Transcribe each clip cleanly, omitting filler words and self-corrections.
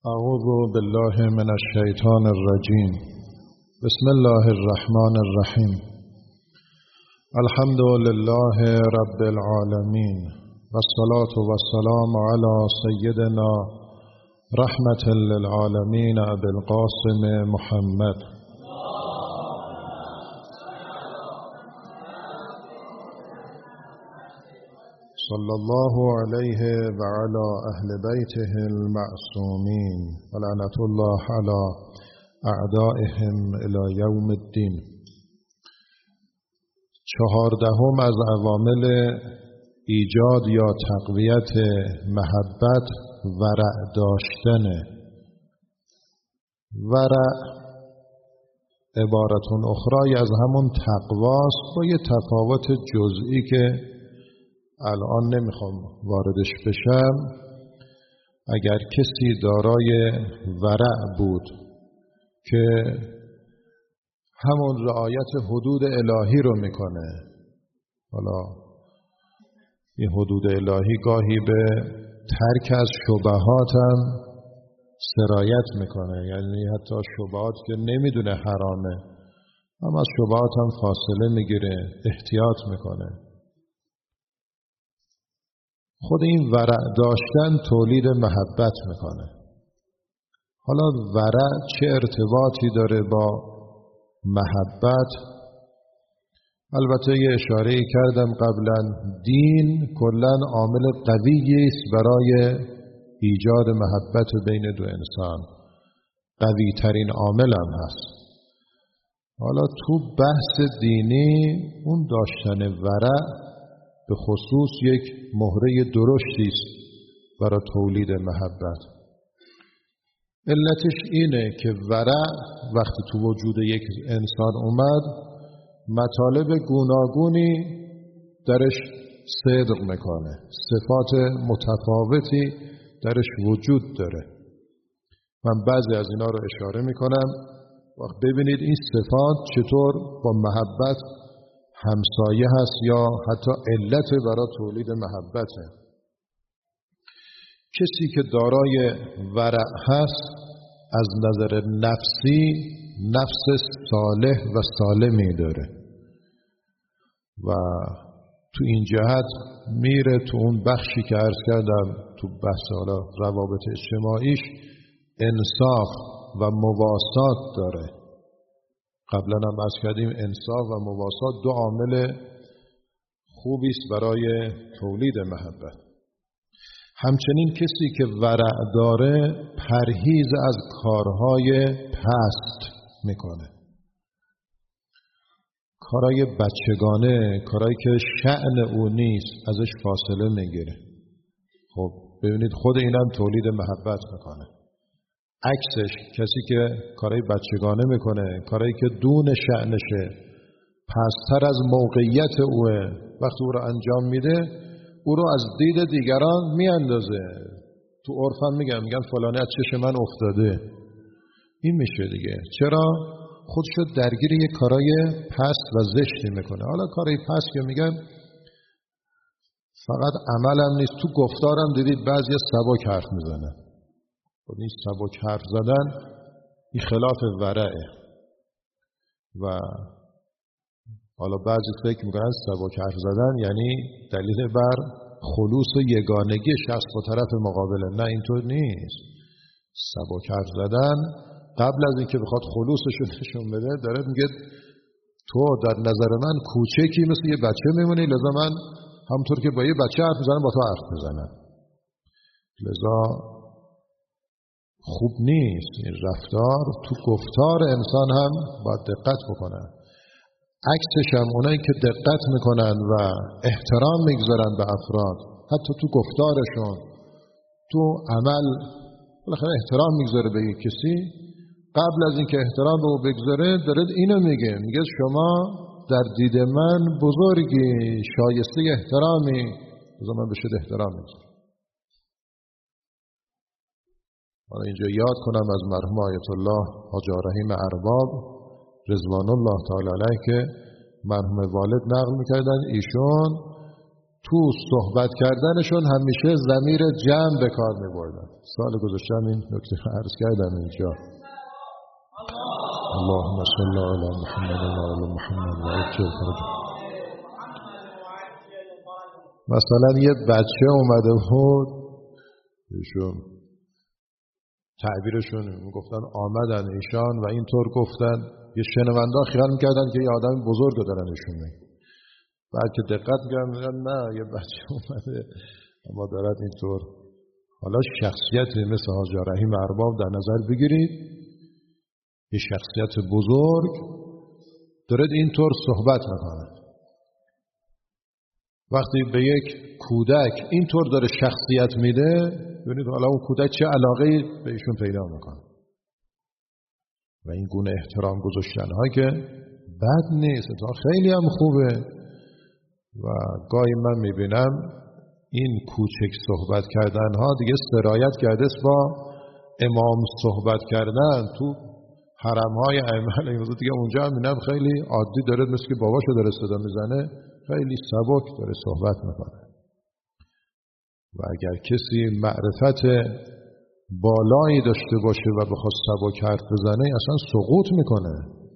اعوذ بالله من الشیطان الرجیم. بسم الله الرحمن الرحیم. الحمد لله رب العالمین والصلاة والسلام علی سیدنا رحمة للعالمین ابی القاسم محمد. صلی الله علیه و علی اهل بیته المعصومین و لعنة الله علی اعدائهم الی یوم الدین. 14 از عوامل ایجاد یا تقویت محبت ورع داشتنه. ورع عبارت اخرى از همون تقواست با یه تفاوت جزئی که الان نمیخوام واردش بشم. اگر کسی دارای ورع بود که همون رعایت حدود الهی رو میکنه، حالا این حدود الهی گاهی به ترک از شبهات هم سرایت میکنه، یعنی حتی شبهات که نمیدونه حرامه اما از شبهات هم فاصله میگیره، احتیاط میکنه. خود این ورع داشتن تولید محبت میکنه. حالا ورع چه ارتباطی داره با محبت؟ البته یه اشاره کردم قبلا، دین کلاً عامل قویی است برای ایجاد محبت بین دو انسان، قوی ترین عامل هم هست. حالا تو بحث دینی اون داشتن ورع به خصوص یک مهره درشتی است برای تولید محبت. علتش اینه که ورع وقتی تو وجود یک انسان اومد مطالب گوناگونی درش صدق میکنه، صفات متفاوتی درش وجود داره. من بعضی از اینا رو اشاره میکنم. وقت ببینید این صفات چطور با محبت همسایه هست یا حتی علت برای تولید محبته. کسی که دارای ورع هست از نظر نفسی نفس صالح و سالمی داره و تو این جهت میره تو اون بخشی که عرض کردم تو بحث حالا روابط اجتماعیش انصاف و مواسات داره. قبلا هم عرض کردیم انصاف و مواسات دو عامل خوبی است برای تولید محبت. همچنین کسی که ورع داره پرهیز از کارهای پست میکنه، کارهای بچگانه، کارهایی که شأن او نیست ازش فاصله میگیره. خب ببینید خود اینم تولید محبت میکنه. عکسش کسی که کارهای بچگانه میکنه، کارهایی که دون شأنشه، پستر از موقعیت اوه، وقتی او رو انجام میده او رو از دید دیگران میاندازه. تو عرفم میگن فلانی از چشم من افتاده. این میشه دیگه. چرا؟ خودشو درگیر یک کارهای پست و زشتی میکنه. حالا کارهای پست که میگن فقط عملم نیست، تو گفتارم دیدید بعضی سبک حرف میزنن. خب این سبک حرف زدن این خلاف ورعه و حالا بعضی فکر میکنن سبک حرف زدن یعنی دلیل بر خلوص و یگانگی شخص با طرف مقابله. نه اینطور نیست. سبک حرف زدن قبل از اینکه بخواد خلوصش رو نشون بده داره میگه تو در نظر من کوچکی مثل یه بچه میمونی، لذا من همونطور که با یه بچه حرف میزنم با تو حرف میزنم. لذا خوب نیست این رفتار. تو گفتار انسان هم باید دقت بکنن. عکسش هم اونایی که دقت میکنن و احترام میگذارن به افراد، حتی تو گفتارشون، تو عمل بالاخره احترام میگذاره به یک کسی، قبل از اینکه احترام به او بگذاره داره اینو میگه شما در دید من بزرگی، شایسته احترامی، لذا من بهت احترام میگذارم. حالا اینجا یاد کنم از مرحوم آیت الله حاج رحیم ارباب رضوان الله تعالی علیه که مرحوم والد نقل میکردن ایشون تو صحبت کردنشون همیشه ضمیر جمع به کار می‌بردن. سال گذشته این نکته عرض کردم اینجا. اللهم صل علی محمد و آل محمد و عجل فرجهم. مثلا یه بچه اومده بود، ایشون تعبیرشون گفتن آمدن ایشان و اینطور گفتن، یه شنونده خیال میکردن که یه آدم بزرگ دارن ایشون. بعد که دقت میکردن نه یه بچه اومده اما دارد اینطور. حالا شخصیت مثل حاجی رحیم ارباب در نظر بگیرید، یه شخصیت بزرگ دارد اینطور صحبت میکنه. وقتی به یک کودک اینطور داره شخصیت میده، ببینید حالا اون کودک چه علاقه‌ای به ایشون پیدا میکنه. و این گونه احترام گذاشتن ها که بد نیست، خیلی هم خوبه. و گاهی من میبینم این کوچک صحبت کردن ها دیگه سرایت کرده با امام صحبت کردن تو حرم های ائمه علیهم دیگه. اونجا هم میبینم خیلی عادی داره، مثل که باباشو داره صدا میزنه، خیلی سبک داره صحبت میکنه. و اگر کسی معرفت بالایی داشته باشه و بخواد سبک حرف بزنه اصلا سقوط میکنه.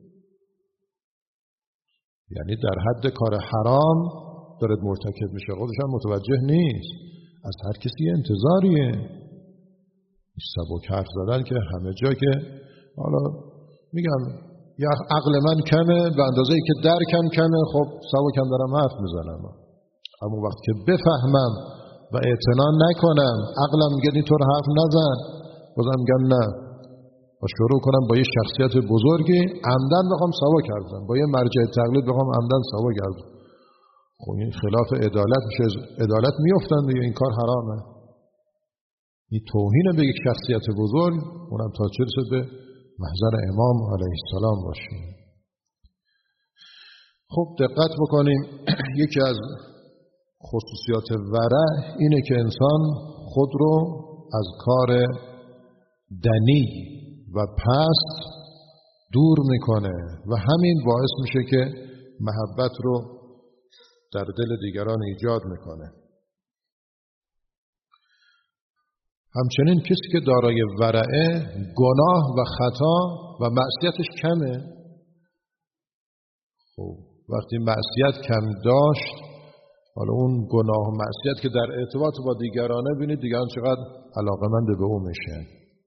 یعنی در حد کار حرام داره مرتکب میشه، خودش هم متوجه نیست. از هر کسی انتظاریه سبک حرف زدن که همه جا که حالا میگم یا عقل من کمه به اندازه‌ای که درکم کمه، خب سبکم دارم حرف میزنم. اما وقتی که بفهمم و اعتنا نکنم، عقلم میگه اینطور حرف نزن، بازم میگم نه و شروع کنم با یه شخصیت بزرگی عمدن بخوام سبک حرف بزنم، با یه مرجع تقلید بخوام عمدن سبک حرف بزنم، خب این خلاف عدالت میشه. عدالت میافتن دیگه، این کار حرامه. این توهین به یک شخصیت بزرگ، اونم تا چه رسه به محضر امام علیه السلام باشه. خب دقت بکنیم، یکی از خصوصیات ورع اینه که انسان خود رو از کار دنی و پست دور میکنه و همین باعث میشه که محبت رو در دل دیگران ایجاد میکنه. همچنین کسی که دارای ورعه، گناه و خطا و معصیتش کمه. خب وقتی معصیت کم داشت، حالا اون گناه و معصیت که در ارتباط با دیگرانه، بینید دیگران چقدر علاقه‌مند به اون میشن.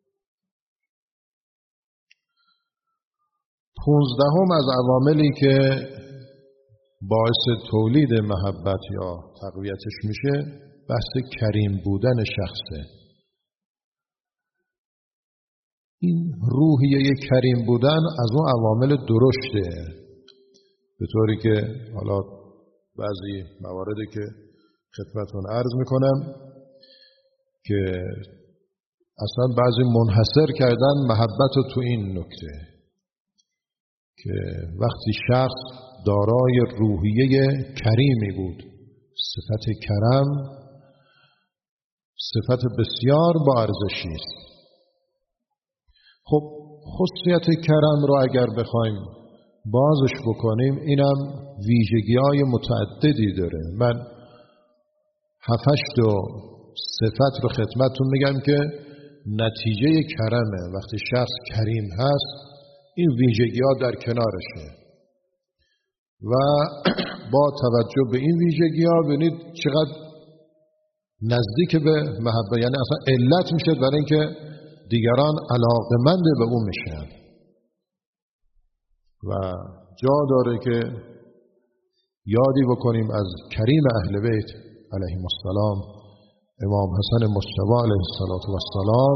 15 از عواملی که باعث تولید محبت یا تقویتش میشه، بحث کریم بودن شخصه. این روحیه کریم بودن از اون عوامل درشته، به طوری که حالا بعضی مواردی که خدمتتون عرض میکنم که اصلا بعضی منحصر کردن محبت رو تو این نکته که وقتی شخص دارای روحیه کریمی بود، صفت کرم صفت بسیار با ارزشی است. خب خصوصیت کرم رو اگر بخوایم بازش بکنیم، اینم ویژگی‌های متعددی داره. من 7-8 صفت رو خدمتتون میگم که نتیجه کرمه. وقتی شخص کریم هست، این ویژگی‌ها در کنارشه و با توجه به این ویژگی‌ها ببینید چقدر نزدیک به محبت، یعنی اصلا علت میشه برای اینکه دیگران علاقه‌مند به اون میشن. و جا داره که یادی بکنیم از کریم اهل بیت علیهم السلام، امام حسن مجتبی علیه السلام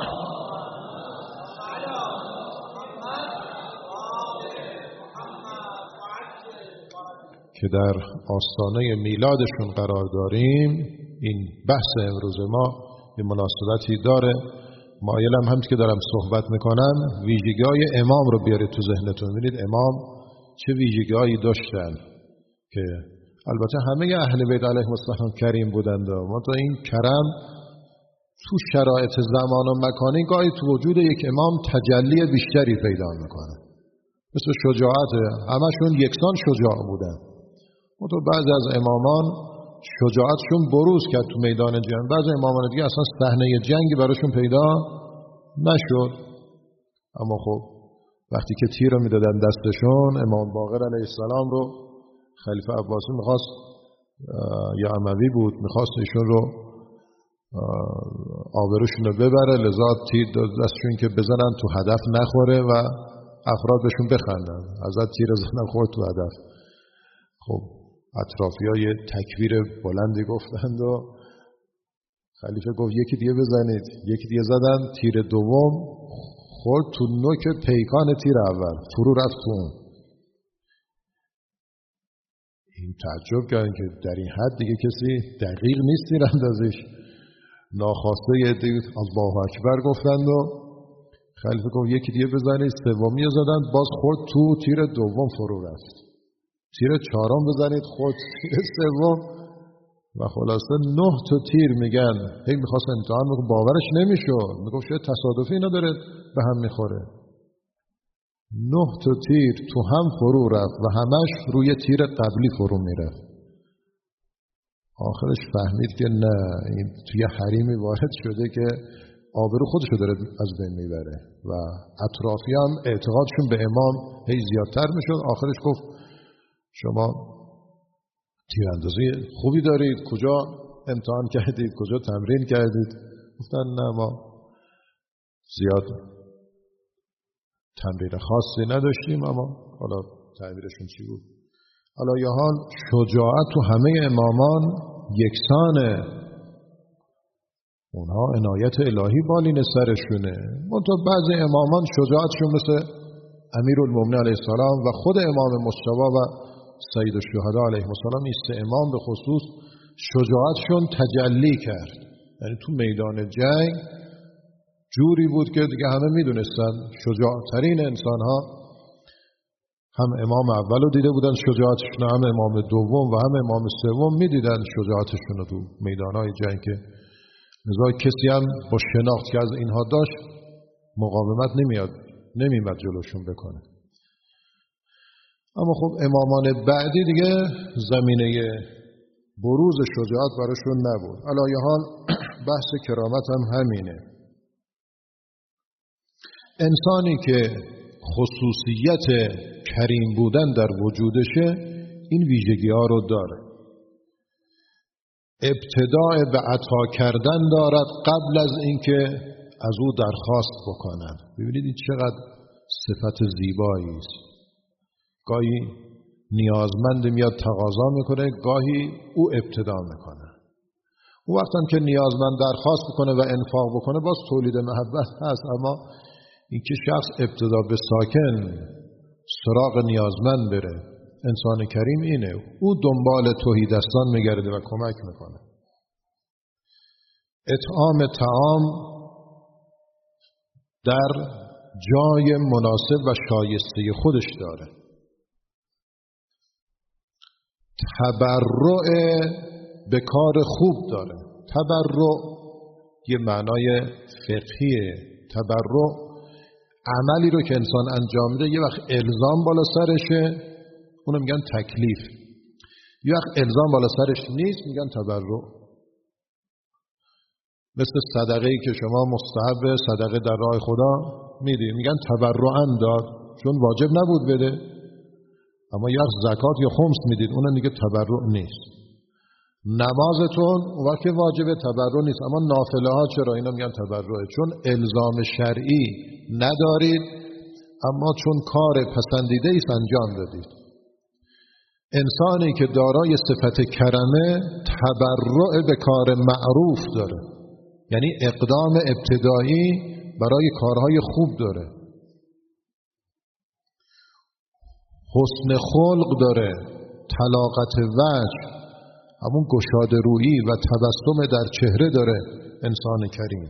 که در آستانه میلادشون قرار داریم. این بحث امروز ما به مناسبتی داره. مایلم همچه که دارم صحبت میکنم ویژگی‌های امام رو بیارید تو ذهنتون. ببینید امام چه ویژگی‌هایی داشتن که البته همه اهل بیت علیهم السلام کریم بودند، اما تا این کرم تو شرایط زمان و مکانی گاهی تو وجود یک امام تجلی بیشتری پیدا میکنه. مثل شجاعت، همشون یکسان شجاع بودن. تو بعضی از امامان شجاعتشون بروز کرد تو میدان جنگ. بعضی امامان دیگه اصلا صحنه جنگی براشون پیدا نشد. اما خب وقتی که تیر رو میدادن دستشون، امام باقر علیه السلام رو خلیفه عباسی میخواست، یا اموی بود، میخواست ایشون رو آبروشون رو ببره، لذا تیر دستشون که بزنن تو هدف نخوره و افراد بهشون بخندن. ازت تیر زدن خورد تو هدف. خب اطرافی ها یه تکبیر بلندی گفتند و خلیفه گفت یکی دیگه بزنید. یکی دیگه زدن، تیر دوم خورد تو نوک پیکان تیر اول، فرو رفت تو اون. این تعجب کردن که در این حد دیگه کسی دقیق نیست تیر اندازش. ناخواسته یه دیگه الله اکبر گفتند و خلیفه گفت یکی دیگه بزنید. سومی زدن، باز خورد تو تیر دوم فرو رفت. تیر چهارم بزنید، خورد تیر سوم. و خلاصه 9 تا تیر میگن. هی میخواست امتحان بکنه، باورش نمیشد. میگفت شاید تصادفی اینا داره به هم میخوره. 9 تا تیر تو هم فرو رفت و همش روی تیر قبلی فرو میرفت. آخرش فهمید که نه، این توی حریمی وارد شده که آبرو خودشو داره از بین میبره و اطرافی هم اعتقادشون به امام هی زیادتر میشد. آخرش گفت شما تیراندازی خوبی دارید، کجا امتحان کردید، کجا تمرین کردید؟ گفتن نه، ما زیاد تمرین خاصی نداشتیم، اما حالا تعبیرشون چی بود؟ حالا یه حال شجاعت تو همه امامان یکسانه. اونها عنایت الهی بالین سرشونه. منتها بعضی امامان شجاعتشون مثل امیرالمومنین علیه السلام و خود امام مصطفی و سید الشهدا علیه السلام، این 3 امام به خصوص شجاعتشون تجلی کرد. یعنی تو میدان جنگ جوری بود که دیگه همه میدونستن شجاعترین انسانها هم امام اول رو دیده بودن شجاعتشون، هم امام دوم و هم امام سوم میدیدن شجاعتشون رو تو میدانهای جنگ. که لذا کسی هم با شناخت که از اینها داشت مقاومت نمیمد جلوشون بکنه. اما خب امامان بعدی دیگه زمینه بروز شجاعت براشون نبود. علی حال بحث کرامت هم همینه. انسانی که خصوصیت کریم بودن در وجودشه این ویژگی ها رو داره. ابتداء به عطا کردن دارد قبل از اینکه از او درخواست بکنن. ببینید این چقدر صفت زیبایی است. گاهی نیازمند میاد تقاضا میکنه، گاهی او ابتدا میکنه. اون وقت هم که نیازمند درخواست بکنه و انفاق بکنه باز تولید محبت هست. اما اینکه شخص ابتدا به ساکن سراغ نیازمند بره، انسان کریم اینه. او دنبال تهیدستان میگرده و کمک میکنه. اطعام طعام در جای مناسب و شایسته خودش داره. تبرع به کار خوب داره. تبرع یه معنای فقهیه. تبرع عملی رو که انسان انجام میده، یه وقت الزام بالا سرشه، اونو میگن تکلیف. یه وقت الزام بالا سرش نیست، میگن تبرع. مثل صدقه‌ای که شما مستحب صدقه در راه خدا میدی، میگن تبرعاً داد، چون واجب نبود بده. اما یه وقت زکات یا خمس میدید، اونم میگه تبرع نیست. نمازتون اون وقت واجب تبرع نیست، اما نافله ها چرا؟ اینا میگن تبرعه، چون الزام شرعی ندارید، اما چون کار پسندیده ایست انجام دادید. انسانی که دارای صفت کرمه تبرع به کار معروف داره، یعنی اقدام ابتدایی برای کارهای خوب داره. حسن خلق داره، طلاقت وجه، همون گشاده رویی و تبسم در چهره داره انسان کریم.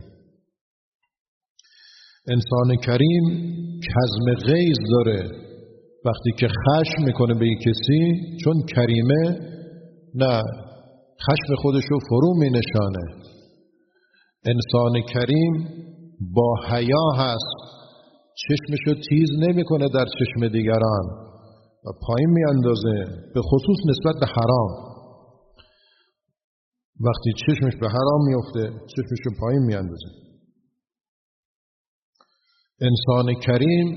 انسان کریم کظم غیظ داره. وقتی که خشم میکنه به یک کسی، چون کریمه نه خشم خودشو فرو می نشانه. انسان کریم با حیا هست، چشمشو تیز نمیکنه در چشم دیگران و پایین می اندازه، به خصوص نسبت به حرام. وقتی چشمش به حرام میفته چشمش رو پایین میاندازه. انسان کریم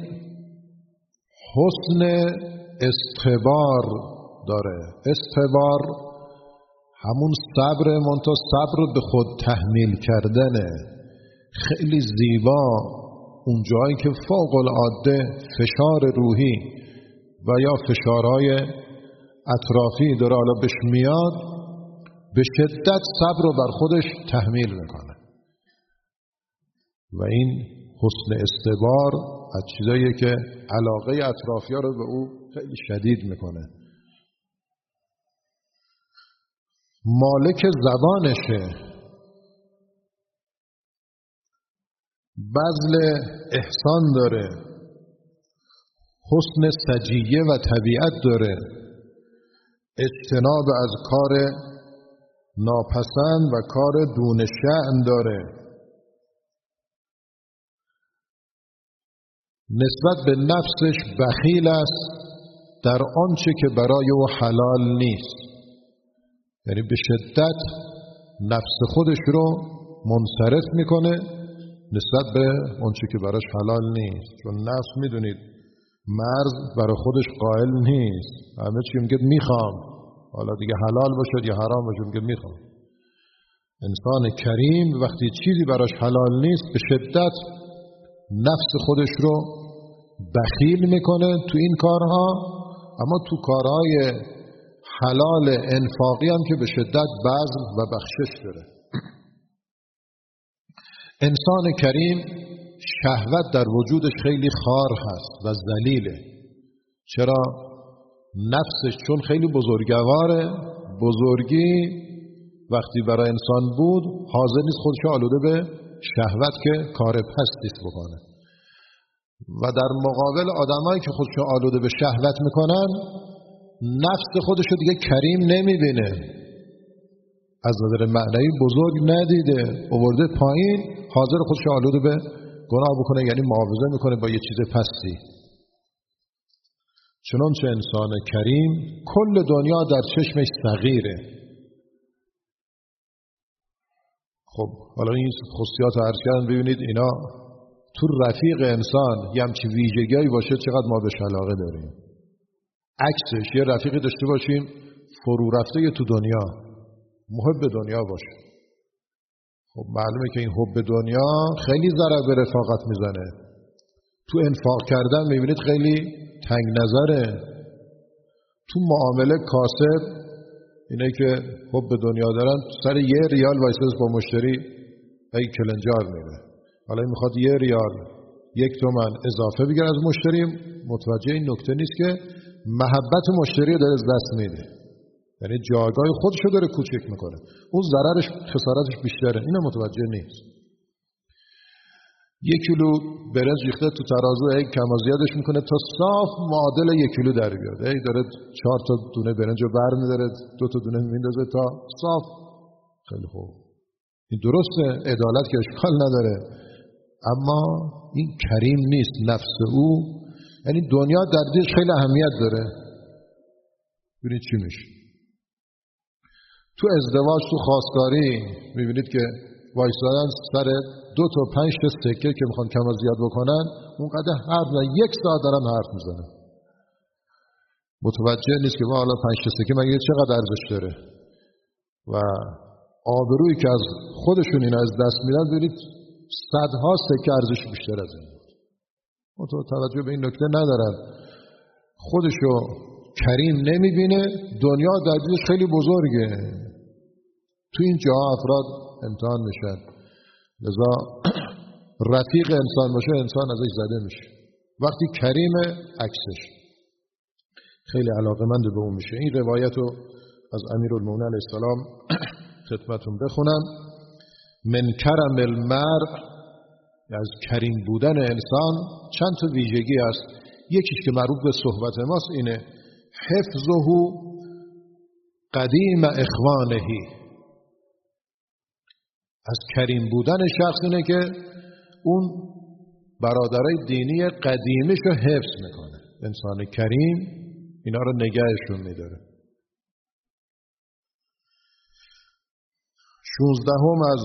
حسن استبار داره. استبار همون صبر، منتها صبر به خود تحمیل کردنه. خیلی زیبا اون جایی که فوق العاده فشار روحی و یا فشارهای اطرافی داره حالا بهش میاد، به شدت صبر رو بر خودش تحمیل میکنه و این حسن استبار از چیزاییه که علاقه اطرافی‌ها رو به او خیلی شدید میکنه. مالک زبانشه، بذل احسان داره، حسن سجیه و طبیعت داره، اجتناب از کار ناپسند و کار دون شأن داره، نسبت به نفسش بخیل است در آنچه که برای او حلال نیست. یعنی به شدت نفس خودش رو منصرف میکنه نسبت به آنچه که براش حلال نیست، چون نفس میدونید مرز برای خودش قائل نیست، همه چی میگه میخوام، حالا دیگه حلال باشد یا حرام باشد میگه میخوام. انسان کریم وقتی چیزی براش حلال نیست به شدت نفس خودش رو بخیل میکنه تو این کارها، اما تو کارهای حلال انفاقی هم که به شدت بذل و بخشش داره. انسان کریم شهوت در وجودش خیلی خار هست و ذلیله. چرا؟ نفسش چون خیلی بزرگواره، بزرگی وقتی برای انسان بود حاضر نیست خودش آلوده به شهوت که کار پستیست بکنه و در مقابل آدمایی که خودشو آلوده به شهوت میکنن نفس خودشو دیگه کریم نمیبینه، از نظر معنوی بزرگ ندیده، آورده پایین، حاضر خودشو آلوده به گناه بکنه، یعنی معاوضه میکنه با یه چیز پستی. چنانچه انسان کریم کل دنیا در چشمش صغیره. خب حالا این خصوصیات رو عرض کردم، ببینید اینا تو رفیق انسان یه همچین ویژگی‌ای باشه چقدر ما بهش علاقه داریم. عکسش یه رفیقی داشته باشیم فرو رفته تو دنیا، محب دنیا باشه. خب معلومه که این حب دنیا خیلی ضرر به رفاقت میزنه. تو انفاق کردن میبینید خیلی تنگ نظره. تو معامله کاسب اینه که حب دنیا دارن سر 1 ریال وایساده با مشتری ای کلنجار میده، حالا این میخواد 1 ریال 1 تومن اضافه بگیره از مشتری، متوجه این نکته نیست که محبت مشتری داره از دست میده، یعنی جایگاه خودشو داره کوچک میکنه، اون ضررش خسارتش بیشتره، اینو متوجه نیست. 1 کیلو برنج ریخته تو ترازو، ای کم و زیادش میکنه تا صاف معادل 1 کیلو در بیاد، ای داره 4 تا دونه برنج رو برمی‌داره 2 تا دونه میندازه تا صاف. خیلی خوب، این درسته، عدالت که اشکال نداره، اما این کریم نیست. نفس او یعنی دنیا در دلش خیلی اهمیت داره. ببینید چی میشه تو ازدواج، تو خواستگاری، میبینید که وایسادن سر 2 تا 5 تا سکه که میخوان کم و زیاد بکنن، اونقدر حرف نه، 1 ساعت دارن حرف میزنن، متوجه نیست که حالا 5 تا سکه مگه چقدر ارزش داره و آبرویی که از خودشون اینا از دست میدن، ببینید صدها سکه ارزش بیشتر از این بود. توجه به این نکته ندارن، خودشو کریم نمیبینه، دنیا در دلش خیلی بزرگه. تو این جاها افراد امتحان میشن، لذا رفیق انسان باشه انسان ازش زده میشه. وقتی کریمه عکسش خیلی علاقه‌مند به اون میشه. این روایت رو از امیرالمومنین علیه السلام خدمتون بخونم. من کرم المرء، از کریم بودن انسان چند تا ویژگی است. یکیش که مربوط به صحبت ماست اینه، حفظه قدیم اخوانهی. از کریم بودن شخص اینه که اون برادرای دینی قدیمیش رو حفظ میکنه. انسان کریم اینا رو نگهشون میداره. 16 از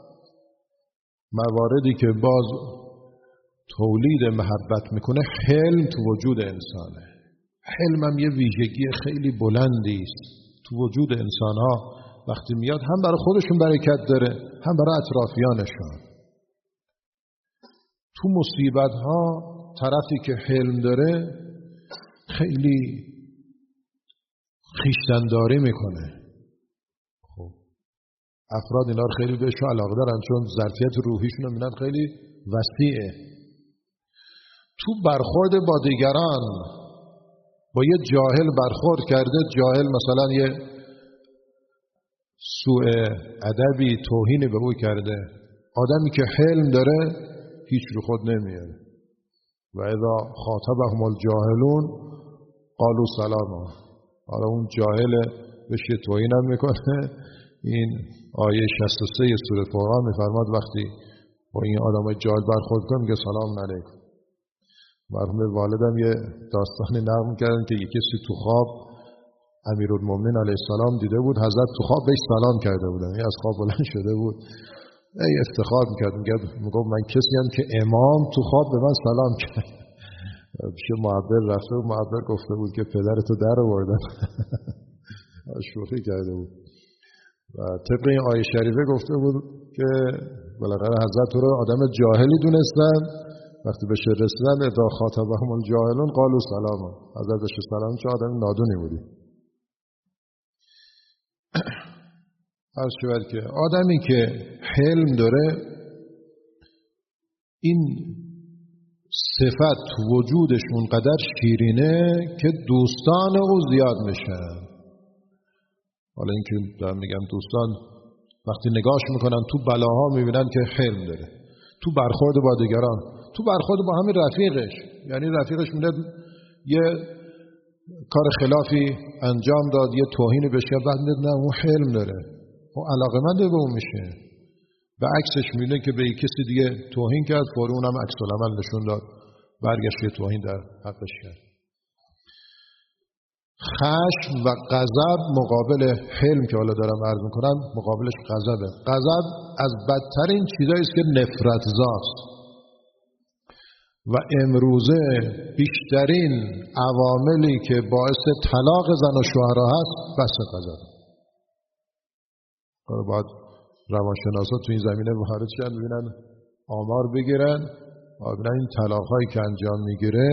مواردی که باز تولید محبت میکنه حلم تو وجود انسانه. حلم هم یه ویژگی خیلی بلندی است تو وجود انسانها. وقتی میاد هم برای خودشون برکت داره هم برای اطرافیانشون. تو مصیبت ها طرفی که حلم داره خیلی خویشتن‌داری میکنه. خب افراد اینا رو خیلی بهشون علاقه دارن چون ظرفیت روحیشون رو میبینن خیلی وسیعه. تو برخورد با دیگران با یه جاهل برخورد کرده، جاهل مثلا یه سوء ادبی توهینی به او کرده، آدمی که حلم داره هیچ رو خود نمیاره. و اذا خاطبهم الجاهلون قالوا سلاما. حالا اون جاهل بهش توهین هم میکنه. این آیه 63 سوره فورقان میفرماد وقتی با این آدمای جاهل برخورد کنه میگه سلام علیکم. مرحوم والدم یه داستانی نقل کردن که یکی تو خواب امیرالمومنین علیه السلام دیده بود، حضرت تو خواب بهش سلام کرده بودن. این از خواب بلند شده بود، ای افتخار میکرد، میگفت من کسی هم که امام تو خواب به من سلام کرد. پیش معبر رفته و معبر گفته بود که پدرتو در آوردن. شوخی کرده بود. و طبق این آیه شریفه گفته بود که بالاخره حضرت رو آدم جاهلی دونستن، وقتی بهش رسیدن اذا خاطبهم الجاهلون قالوا سلاما. حضرت بهش سلام چه آدم نادونی بودی. عرض شود که آدمی که حلم داره این صفت تو وجودش اونقدر شیرینه که دوستان او زیاد میشن. حالا این که دارم میگم دوستان وقتی نگاهش میکنن تو بلاها میبینن که حلم داره. تو برخورد با دیگران، تو برخورد با همین رفیقش، یعنی رفیقش میاد یه کار خلافی انجام داد، یه توهینی بهش کرد، بعد میاد نه اون حلم داره، اون علاقه‌مند به اون میشه. و عکسش میبینه که به کسی دیگه توهین کرد، فوری اونم عکس العمل نشون داد، برگشت یه توهین در حقش کرد. خشم و غضب مقابل حلم که حالا دارم عرض میکنم مقابلش غضبه. غضب از بدترین چیزایی است که نفرت زاست و امروزه بیشترین عواملی که باعث طلاق زن و شوهرها هست بحث غضب. باید روانشناسا تو این زمینه وارد شدن ببینن آمار بگیرن ببینن این طلاق‌هایی که انجام میگیره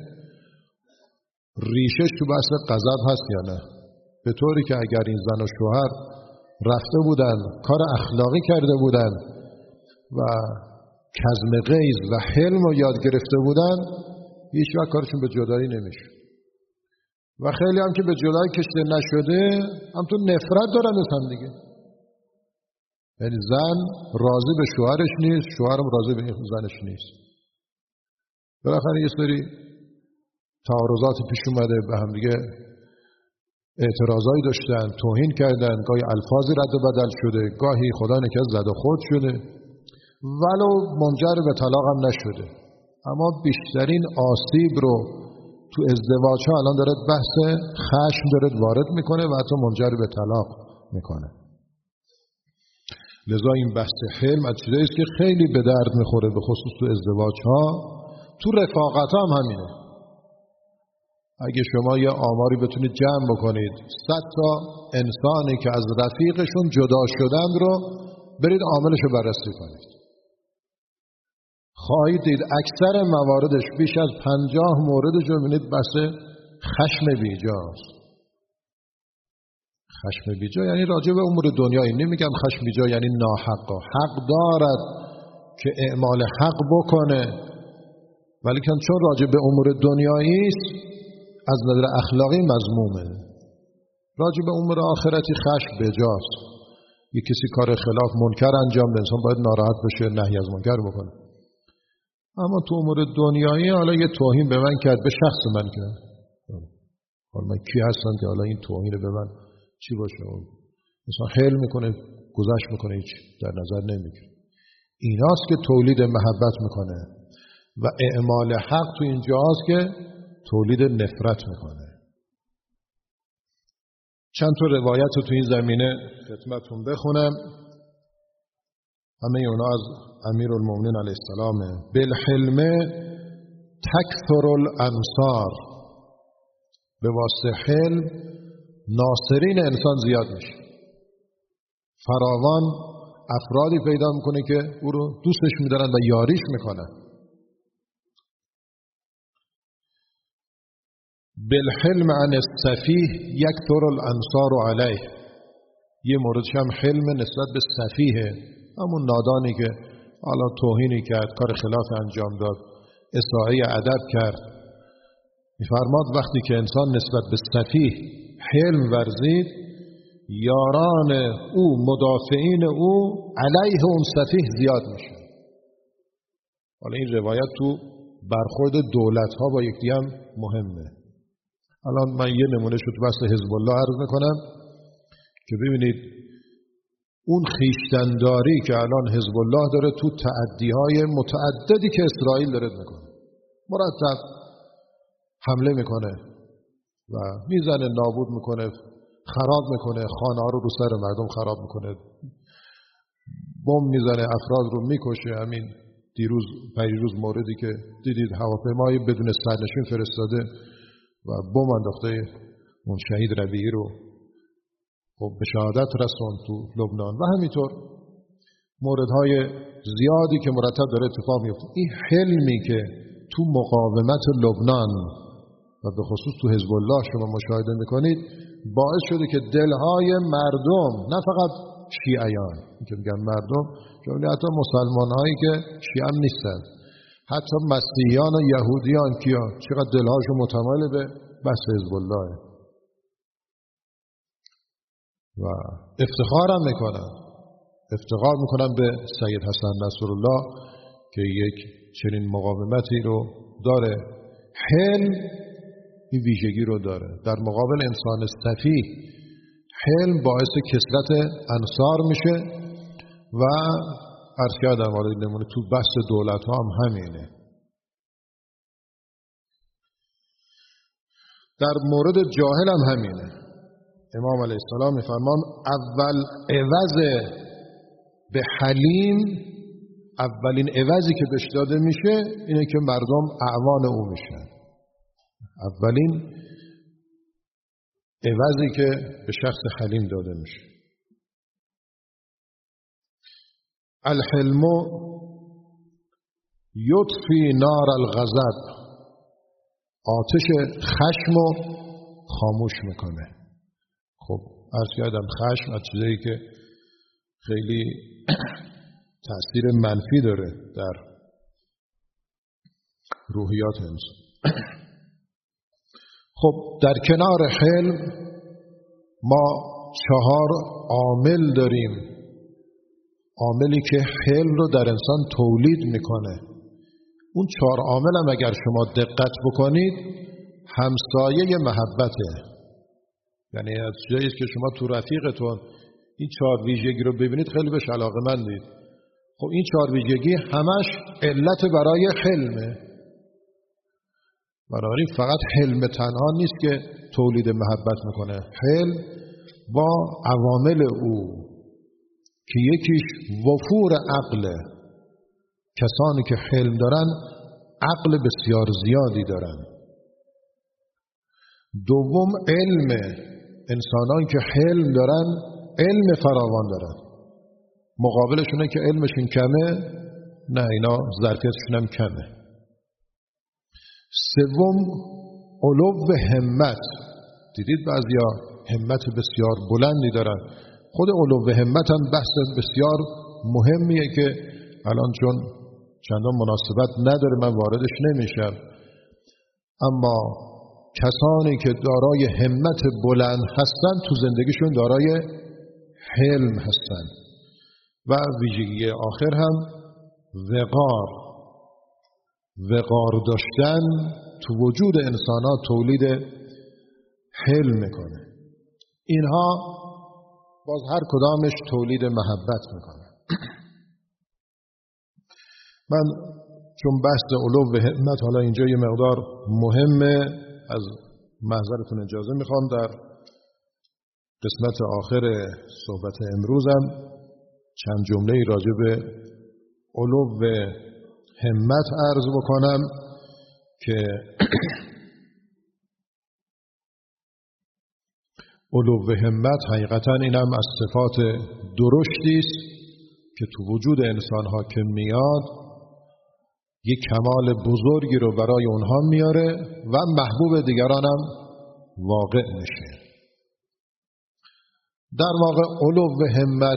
ریشش تو بحث غضب هست یا نه. به طوری که اگر این زن و شوهر رفته بودن کار اخلاقی کرده بودن و کظم غیظ و حلم رو یاد گرفته بودن هیچ وقت کارشون به جدایی نمیشه. و خیلی هم که به جدایی کشته نشده هم تو نفرت دارن از هم دیگه. یعنی زن راضی به شوهرش نیست، شوهرم راضی به زنش نیست. بالاخره یه سری تعارضات پیش اومده، به هم دیگه اعتراضایی داشتن، توهین کردن، گاهی الفاظی رد و بدل شده، گاهی خدا نکرد زد و خورد شده، ولو منجر به طلاق هم نشده. اما بیشترین آسیب رو تو ازدواج ها الان داره بحث خشم داره وارد میکنه و حتی منجر به طلاق میکنه. لذا این بحث حلم از چیزایی است که خیلی به درد میخوره، به خصوص تو ازدواج ها. تو رفاقت هم همینه. اگه شما یه آماری بتونید جمع بکنید 100 تا انسانی که از رفیقشون جدا شدن رو برید عاملش رو بررسی کنید، خواهید دید اکثر مواردش بیش از 50 موردش رو ببینید بحث خشم بیجاست. خشم بیجا یعنی راجع به امور دنیایی، نمیگم خشم بیجا یعنی ناحقا، حق دارد که اعمال حق بکنه ولی چون راجع به امور دنیایی است از نظر اخلاقی مذمومه. راجع به امور آخرتی خشم بجاست. یک کسی کار خلاف منکر انجام ده، انسان باید ناراحت بشه، نهی از منکر بکنه. اما تو امور دنیایی حالا یه توهین به من کرد، به شخص من کرد، حالا من کی هستم که حالا این توهین به من چی باشه؟ مثلا حل میکنه، گذشت میکنه، هیچ در نظر نمیگیره. ایناست که تولید محبت میکنه و اعمال حق تو اینجاست که تولید نفرت میکنه. چند تا روایت رو تو این زمینه خدمتتون بخونم. همه اونا از امیرالمومنین علیه السلام. بالحلم تکثر الانصار، به واسطه حلم ناصرین انسان زیاد میشه، فراوان افرادی پیدا میکنه که او رو دوستش میدارن و یاریش میکنن. بالحلم عن السفیه یکثر الانصار علیه، یه موردش هم حلم نسبت به سفیه، همون نادانی که حالا توهینی کرد، کار خلاف انجام داد، اساءه ادب کرد. میفرماد وقتی که انسان نسبت به سفیه حلم ورزید، یاران او، مدافعین او علیه اون سفیه زیاد میشه. حالا این روایت تو برخورد دولت ها با یکدیگه هم مهمه. الان من یه نمونه شد بحث حزب الله عرض میکنم که ببینید اون خویشتنداری که الان حزب الله داره تو تعدیهای متعددی که اسرائیل داره میکنه، مرتب حمله میکنه و میزنه، نابود میکنه، خراب میکنه، خانه ها رو سر مردم خراب میکنه، بمب میزنه، افراد رو میکشه. همین پیروز موردی که دیدید هواپیمای بدون سرنشین فرستاده و بمب انداخته اون شهید ربیعی رو خب به شهادت رسوند تو لبنان، و همینطور موردهای زیادی که مرتب داره اتفاق میفته. این حلمی که تو مقاومت لبنان و به خصوص تو حزب الله شما مشاهده میکنید، باعث شده که دلهای مردم، نه فقط شیعیان که میگن مردم، یعنی حتی مسلمان هایی که شیعه هم نیستن، حتی مسیحیان و یهودیان که چقدر دلهاشون متمایل به بحث حزب الله و افتخار هم میکنن، افتخار میکنن به سید حسن نصرالله که یک چنین مقاومتی رو داره. حلم این ویژگی رو داره. در مقابل انسان سفیه حلم باعث کثرت انصار میشه و عرض کردم حالا نمونه تو بحث دولت ها هم همینه. در مورد جاهل هم همینه. امام علیه السلام میفرمان اول عوض به حلیم، اولین عوضی که بهش داده میشه اینه که مردم اعوان او میشن. اولین عوضی که به شخص حلیم داده میشه. الحلم یطفی نار الغضب، آتش خشمو خاموش میکنه. خب عرض کردم خشم از چیزایی که خیلی تأثیر منفی داره در روحیات انسان. خب در کنار حلم ما 4 عامل داریم، عاملی که حلم رو در انسان تولید میکنه. اون 4 عامل هم اگر شما دقت بکنید همسایه محبته. یعنی از جایی که شما تو رفیقتون این 4 ویژگی رو ببینید خیلی بهش علاقه‌مندید. خب این 4 ویژگی همش علت برای حلمه. بنابراین فقط حلم تنها نیست که تولید محبت میکنه. حلم با عوامل او که یکیش وفور عقله، کسانی که حلم دارن عقل بسیار زیادی دارن. دوم علم، انسانان که حلم دارن علم فراوان دارن. مقابلشونه که علمشون کمه، نه اینا ظرفیتشون هم کمه. سوم علو همت، دیدید بعضیا همت بسیار بلندی دارن. خود علو همت هم بحث بسیار مهمیه که الان چون چندان مناسبت نداره من واردش نمیشم، اما کسانی که دارای همت بلند هستن تو زندگیشون دارای حلم هستن. و ویژگی آخر هم وقار داشتن تو وجود انسان ها تولید حلم میکنه. اینها باز هر کدامش تولید محبت میکنه. من چون بحث علو و همت حالا اینجا یه مقدار مهمه، از محضرتون اجازه میخوام در قسمت آخر صحبت امروزم چند جمله راجع به علو همت عرض بکنم که علو همت حقیقتا این هم از صفات درشتی است که تو وجود انسان‌ها که میاد یک کمال بزرگی رو برای اونها میاره و محبوب دیگران هم واقع میشه. در واقع علو همت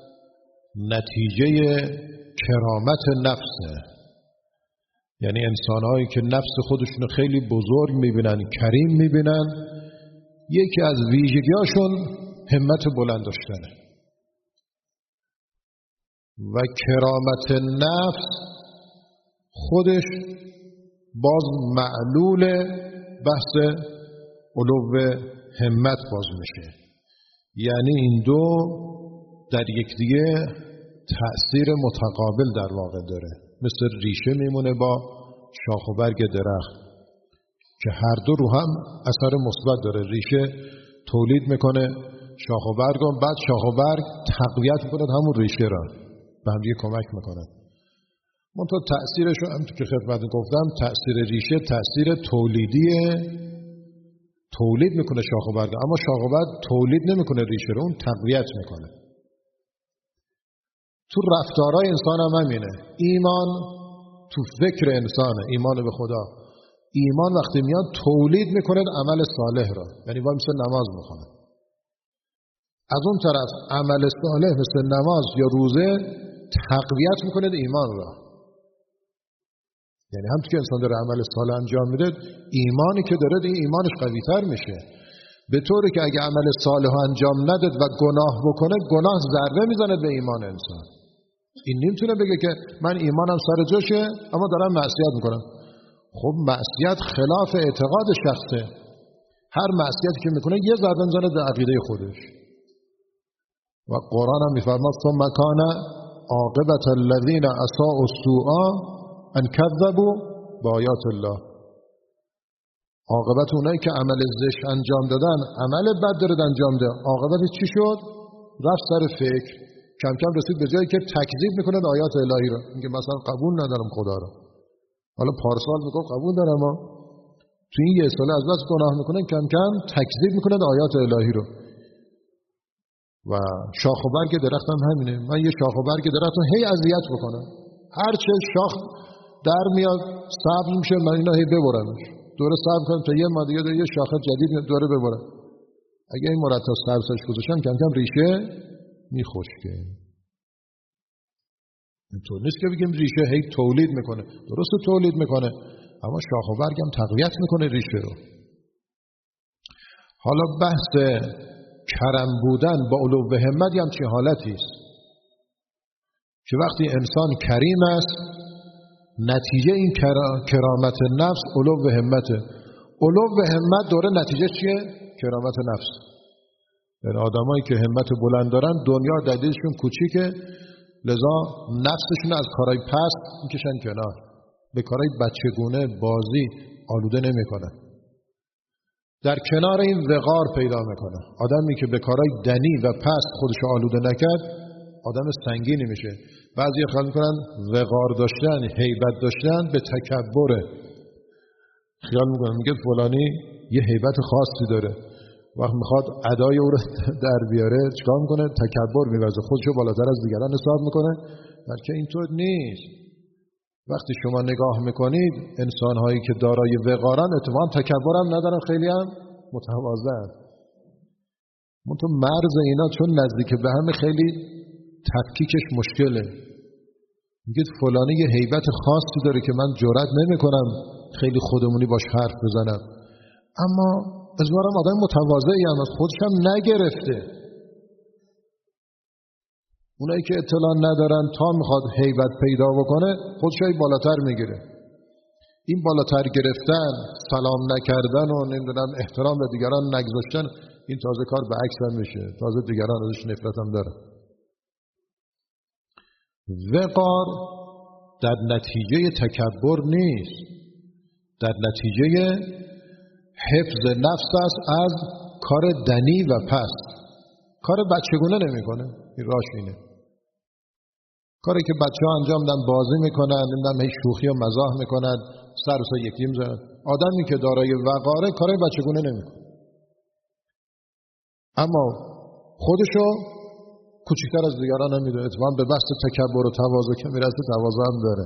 نتیجه کرامت نفسه، یعنی انسان‌هایی که نفس خودشون خیلی بزرگ میبینن، کریم میبینن، یکی از ویژگی‌هاشون همت بلند داشتنه. و کرامت نفس خودش باز معلول بحث علو همت باز میشه. یعنی این دو در یکدیگه تأثیر متقابل در واقع داره، مثل ریشه میمونه با شاخ و برگ درخت که هر دو رو هم اثر مثبت داره. ریشه تولید میکنه شاخ و برگ، بعد شاخ و برگ تقویت میکنه همون ریشه را، به هم دیگه کمک میکنه. منتها تأثیرش رو هم که خدمت گفتم، تأثیر ریشه تأثیر تولیدیه، تولید میکنه شاخ و برگ، اما شاخ و برگ تولید نمیکنه ریشه رو، اون تقویت میکنه. تو رفتارهای انسان هم همینه. ایمان تو فکر انسانه، ایمان به خدا. ایمان وقتی میاد تولید میکنه عمل صالح را، یعنی با مثل نماز میخونه. از اون طرف عمل صالح مثل نماز یا روزه تقویت میکنه ایمان را. یعنی همون که انسان داره عمل صالح انجام میده، ایمانی که داره این ایمانش قوی‌تر میشه، به طوری که اگه عمل صالح انجام نداد و گناه بکنه، گناه ضربه میزنه به ایمان انسان. این نمیتونه بگه که من ایمانم سر جاشه اما دارم معصیت میکنم. خب معصیت خلاف اعتقاد شخصه. هر معصیتی که میکنه یه ضربه میزنه به عقیده خودش. و قرآن هم میفرماد ثم کان عاقبة الذین اساءوا السوء ان کذبوا بآیات الله. عاقبت اونایی که عمل زشت انجام دادن، عمل بد دارد انجام ده، عاقبتش چی شد؟ رفت سر فکر، کم کم رسید به جایی که تکذیب میکنن آیات الهی رو. میگه مثلا قبول ندارم خدا رو. حالا پارسال میگه قبول دارم، اما تو این یه ساله از بس گناه میکنن، کم کم تکذیب میکنن آیات الهی رو. و شاخ و برگ درخت هم همینه. من یه شاخ و برگ درخت رو هی اذیت بکنم، هر چه شاخ در میاد سبز میشه، من اینا هی ببرمش، دوره سبز کنم تا یه ما دیگه یه شاخه جدید دوره ببرم. اگه این مرتب سبزش گذاشتم کم کم ریشه میخشکه. اینطور نیست که بگیم ریشه هی تولید میکنه، درست تولید میکنه اما شاخ و برگ هم تقویت میکنه ریشه رو. حالا بحث کرم بودن با علو همت هم چه حالتی است که وقتی انسان کریم است، نتیجه این کرامت نفس علو همته. علو همت دوره نتیجه چیه؟ کرامت نفس. یعنی آدمایی که همت بلند دارن دنیا در دیدشون کوچیکه، لذا نفسشون از کارهای پست میکشن کنار، به کارهای بچگونه بازی آلوده نمیکنن، در کنار این وقار پیدا میکنه. آدمی که به کارهای دنی و پست خودش آلوده نکرد آدم سنگینی میشه. بعضی خیال میکنن وقار داشتن، هیبت داشتن به تکبره. خیال میکنن میگه فلانی یه هیبت خاصی داره، وقت میخواد ادای او رو در بیاره چیکار میکنه؟ تکبر میورزه، خودشو بالاتر از دیگران حساب میکنه، بلکه اینطور نیست. وقتی شما نگاه میکنید انسانهایی که دارای وقارن اتفاقا تکبر هم ندارن، خیلی هم متواضعن. منتها مرز اینا چون نزدیک به هم خیلی تفکیکش مشکله. میگید فلانی یه هیبت خاصی داره که من جرئت نمیکنم خیلی خودمونی باش حرف بزنم، اما ازوارم آدم متواضعی هم از خودش هم نگرفته. اونایی که اطلاع ندارن تا میخواد هیبت پیدا بکنه خودشای بالاتر میگیره. این بالاتر گرفتن، سلام نکردن و نمیدونم احترام به دیگران نگذاشتن، این تازه کار به عکس هم میشه، تازه دیگران ازش نفرت هم داره. وقار در نتیجه تکبر نیست، در نتیجه حفظ نفس است از کار دنی و پست. کار بچگونه نمی کنه، این راش اینه. کاری که بچه‌ها انجام میدن، بازی میکنن، نمیدونم هی شوخی و مزاح میکنن، سر و سر یکی میزنن. آدمی که دارای وقاره کارای بچگونه نمیکنه، اما خودشو کوچکتر از دیگران هم میدونه. اتفاقا به بحث تکبر و تواضع که میرسه، تواضع هم داره.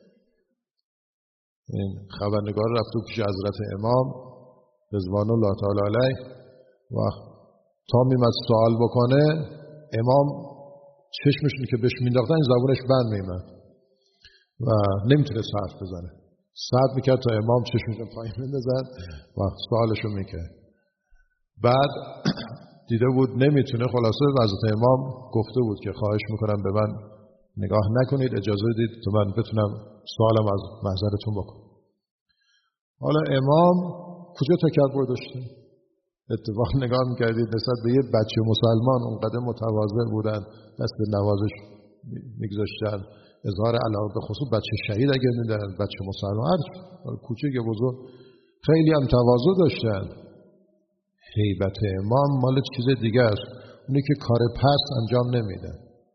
این خبرنگار رفت پیش حضرت امام رضوان الله تعالی علیه و تا میمد سوال بکنه، امام چشمشون که بهش مینداختن این زبونش بند میمد و نمیتونست حرف بزنه. صبر میکرد تا امام چشمشون پایین بندازن و سوالشو میکرد. بعد دیده بود نمیتونه، خلاصه حضرت امام گفته بود که خواهش میکنم به من نگاه نکنید، اجازه بدید تا من بتونم سوالم از محضرتون بکنم. حالا امام کجا تکبر داشته؟ اتفاق نگاه میکردید نسبت به یه بچه مسلمان اونقدر متواضع بودن، دست به نوازش میگذاشتن، اظهار علاقه، به خصوص بچه شهید اگر میدن، بچه مسلمان کوچک یا بزرگ خیلی هم تواضع داشتن. هیبت امام مال چیز دیگه است، اونی که کار پس انجام نمیده.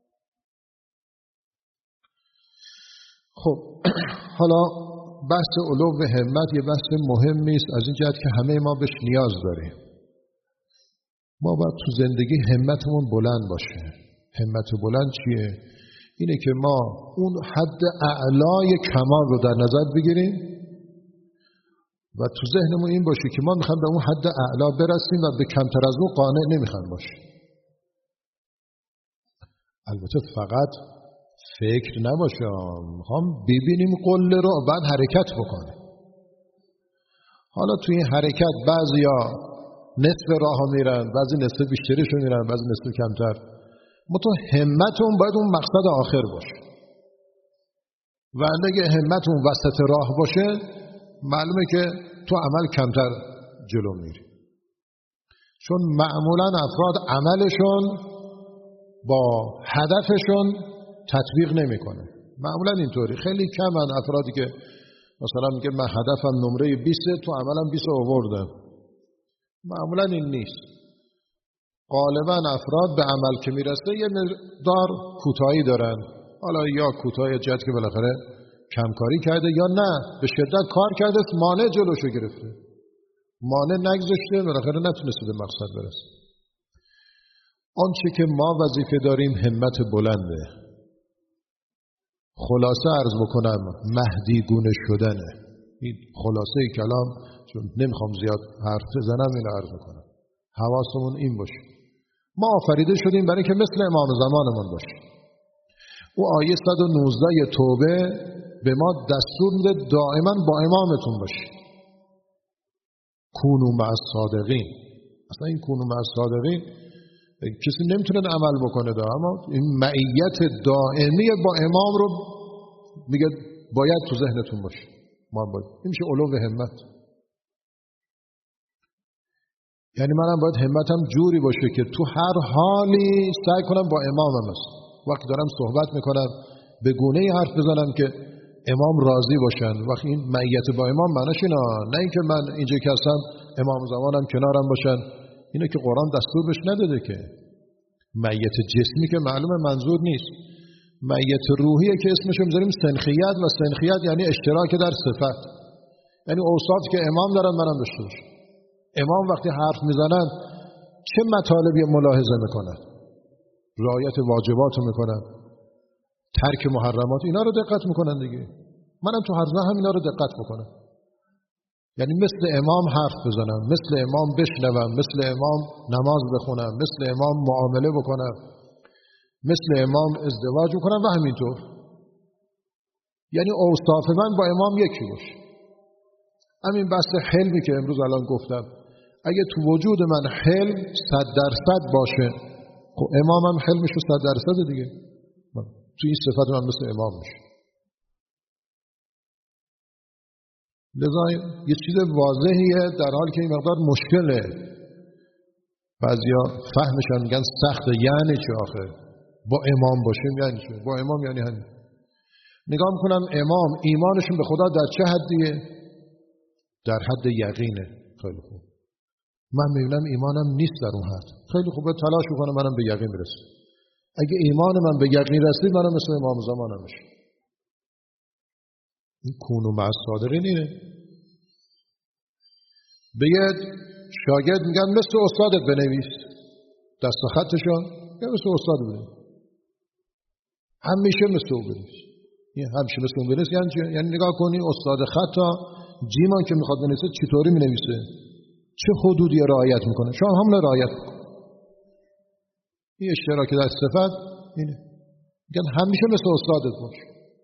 خب حالا بحث علو و همت یه بحث مهمی است از این جهت که همه ما بهش نیاز داریم. ما باید تو زندگی همتمون بلند باشه. همت بلند چیه؟ اینه که ما اون حد اعلای کمال رو در نظر بگیریم و تو ذهنمون این باشه که ما میخوایم به اون حد اعلا برسیم و به کمتر از اون قانع نمیخوایم باشیم. البته فقط فکر نباشه، میخوام ببینیم قله رو بعد حرکت بکنیم. حالا توی این حرکت بعضیا نصف راه ها میرن، بعضی نصف بیشترشو میرن، بعضی نصف کمتر. متو همتون باید اون مقصد آخر باشه و اگه همتون وسط راه باشه معلومه که تو عمل کمتر جلو میری، چون معمولا افراد عملشون با هدفشون تطبیق نمیکنه. معمولا اینطوری، خیلی کمن افرادی که مثلا میگه من هدفم نمره 20 تو عملم 20 آوردم. معمولا این نیست. غالبا افراد به عمل که میرسه یه مقدار کوتاهی دارن، حالا یا کوتاهی جد که بالاخره کمکاری کرده یا نه به شدت کار کرده، مانع جلوشو گرفته، مانع نگذاشته، بالاخره نتونسته به مقصد برسه. آنچه که ما وظیفه داریم همت بلنده. خلاصه عرض بکنم مهدی گونه شدنه. این خلاصه کلام، چون نمیخوام زیاد حرف بزنم اینو عرض بکنم. حواسمون این باشه ما آفریده شدیم برای که مثل امام زمانمون باشه. او آیه 119 توبه به ما دستور میده دائما با امامتون باشی. کونو مع الصادقین. اصلا این کونو مع الصادقین کسی نمیتونه عمل بکنه دا، اما این معیت دائمی با امام رو میگه باید تو ذهنتون باشه. ما باید، این میشه علو و همت. یعنی منم باید همتم جوری باشه که تو هر حالی سعی کنم با امامم است. وقتی دارم صحبت میکنم به گونه‌ای حرف بزنم که امام راضی باشن. وقتی این معیت با امام معناش اینا، نه اینکه من اینجا که هستم امام زمانم کنارم باشن. اینه که قرآن دستور بهش نداده. که معیت جسمی که معلومه منظور نیست، معیت روحیه که اسمشو میذاریم سنخیت، و سنخیت یعنی اشتراک در صفت، یعنی اوصافی که امام دارن منم داشته باشم. امام وقتی حرف میزنن چه مطالبی ملاحظه میکنن؟ رعایت واجبات رو میکنن، ترک محرمات، اینا رو دقت میکنن دیگه. منم تو هر هم اینا رو دقت میکنم. یعنی مثل امام حرف بزنم، مثل امام بشنوم، مثل امام نماز بخونم، مثل امام معامله بکنم، مثل امام ازدواج بکنم و همینطور. یعنی اوصاف من با امام یکی باشه. همین بحث حلمی که امروز الان گفتم، اگه تو وجود من حلم 100% باشه، خب امامم حلمشو 100% دیگه، تو این صفت من مثل امام میشه. لذا یه چیز واضحیه، در حالی که این مقدار مشکله. بعضیا فهمشن میگن سخته. یعنی چه آخه؟ با امام باشیم یعنی چه؟ با امام یعنی همین. نگاه میکنم امام ایمانشون به خدا در چه حدیه؟ در حد یقینه. خیلی خوب. من میبینم ایمانم نیست در اون حد. خیلی خوبه، تلاش میکنم منم به یقین برسم. اگه ایمان من به یقین رسید منم مثل امام زمانم میشه. این کونو مع الصادقین اینه. به یه شاگرد میگن مثل استادت بنویس، دست خطشو یا مثل استاد بنویس، همیشه مثل اون بنویس. این همیشه مثل اون بنویس یعنی چی؟ یعنی نگاه کنی استاد خطا جیمان که میخواد بنویسه چطوری مینویسه، چه حدودی رعایت میکنه، شما همون رعایت میکنه. این اشتراک در صفت اینه. میگن همیشه مثل استادت باش.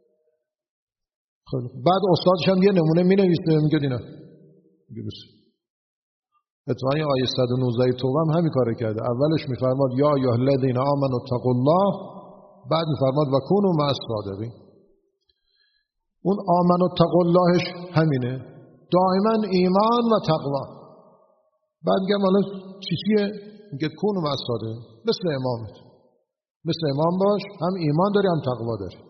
خب بعد استادش هم یه نمونه مینویسه، میگه اینا میگه بس. اتفاقی آیه 119 توبه هم همین کارو کرده. اولش میفرماد یا ایها الذین آمنوا اتقوا الله، بعد میفرماد و کونوا مع الصادقین. اون آمن و اتقوا اللهش همینه، دائما ایمان و تقوا. بعد میگم حالا چیه؟ میگه کونوا مع الصادقین، مثل امامت، مثل امام باش، هم ایمان داری هم تقوا داری.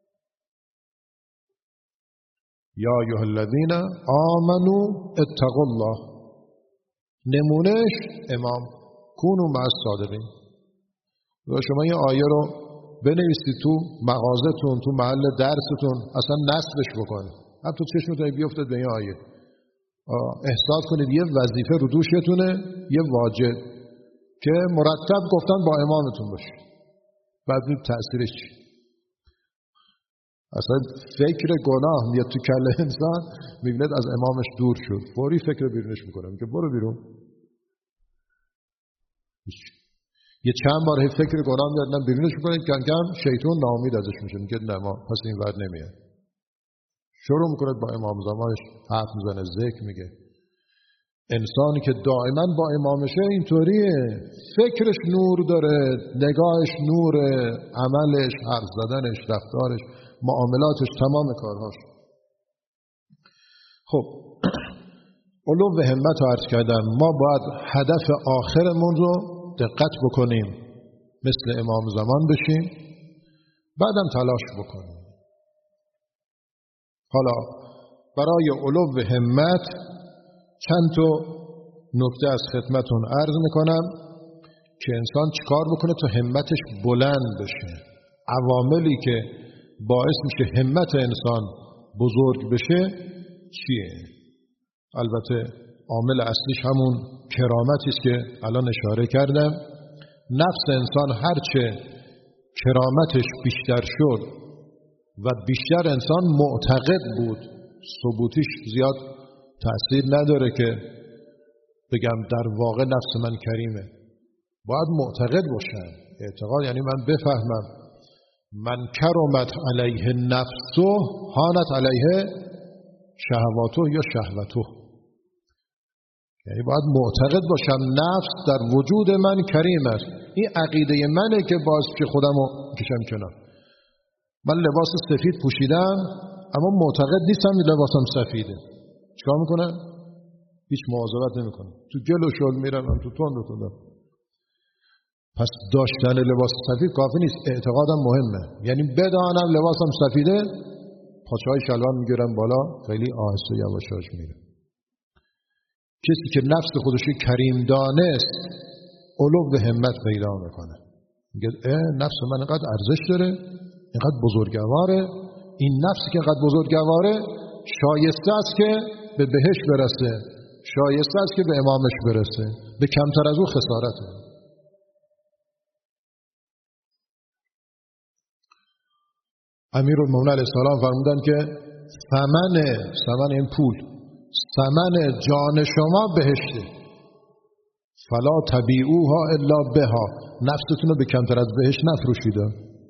یا ایها الذین آمنوا اتقوا الله، نمونهش امام، کونوا مع الصادقین. و شما این آیه رو بنویسید تو مغازتون، تو محل درستون، اصلا نصبش بکنید، حتی چشمتون بیفتد به این آیه، احساس کنید یه وظیفه رو دوشتونه، یه واجب که مرتب گفتن با امامتون باشه. بعد این تأثیرش چی؟ اصلا فکر گناه میاد تو کله انسان، میبیند از امامش دور شد، فوری فکر بیرونش میکنه، میگه برو بیرون. یه چند بار فکر گناه میاد، نه بیرونش میکنه، کم کم شیطان ناامید ازش میشه، میگه نه ما پس این ور نمیاد. شروع میکنه با امام زمانش حرف میزنه، ذکر میگه. انسانی که دائما با امامشه اینطوریه، فکرش نور داره، نگاهش نوره، عملش، حرف زدنش، رفتارش، معاملاتش، تمام کارهاش. خب علو و همت رو عرض کردم، ما باید هدف آخرمون رو دقت بکنیم، مثل امام زمان بشیم، بعدم تلاش بکنیم. حالا برای علو و همت چند تا نکته از خدمتون عرض میکنم که انسان چیکار بکنه تا همتش بلند بشه. عواملی که باعث میشه همت انسان بزرگ بشه چیه؟ البته عامل اصلیش همون کرامتی است که الان اشاره کردم. نفس انسان هرچه کرامتش بیشتر شد و بیشتر انسان معتقد بود، ثبوتیش زیاد تأثیر نداره که بگم در واقع نفس من کریمه. باید معتقد باشم. اعتقاد یعنی من بفهمم من کرمت علیه نفسه هانت علیه شهواته یا شهوته. یعنی باید معتقد باشم نفس در وجود من کریم است. این عقیده منه که باعث که خودم رو کشم کنار. من لباس سفید پوشیدم اما معتقد نیستم این لباسم سفیده. چیکار میکنم؟ هیچ مواظبت نمیکنم، تو گل و شل میرم، تو تند و تند. پس داشتن لباس سفید کافی نیست، اعتقادم مهمه. یعنی بدانم لباسم سفیده، پاچه‌های شلوار میگیرم بالا، خیلی آهسته یواشاش میرم. کسی که نفس خودش کریم دانست علو و همت پیدا میکنه، میگه نفس من اینقدر ارزش داره، اینقدر بزرگواره، این نفسی که اینقدر بزرگواره شایسته است که به بهشت برسه، شایسته است که به امامش برسه، به کمتر از او خسارته. امیرالمومنین علیه السلام فرمودن که ثمن این پول، ثمن جان شما بهشته، فلا تبیعوها الا بها، نفستون رو به کمتر از بهشت نفروشیده.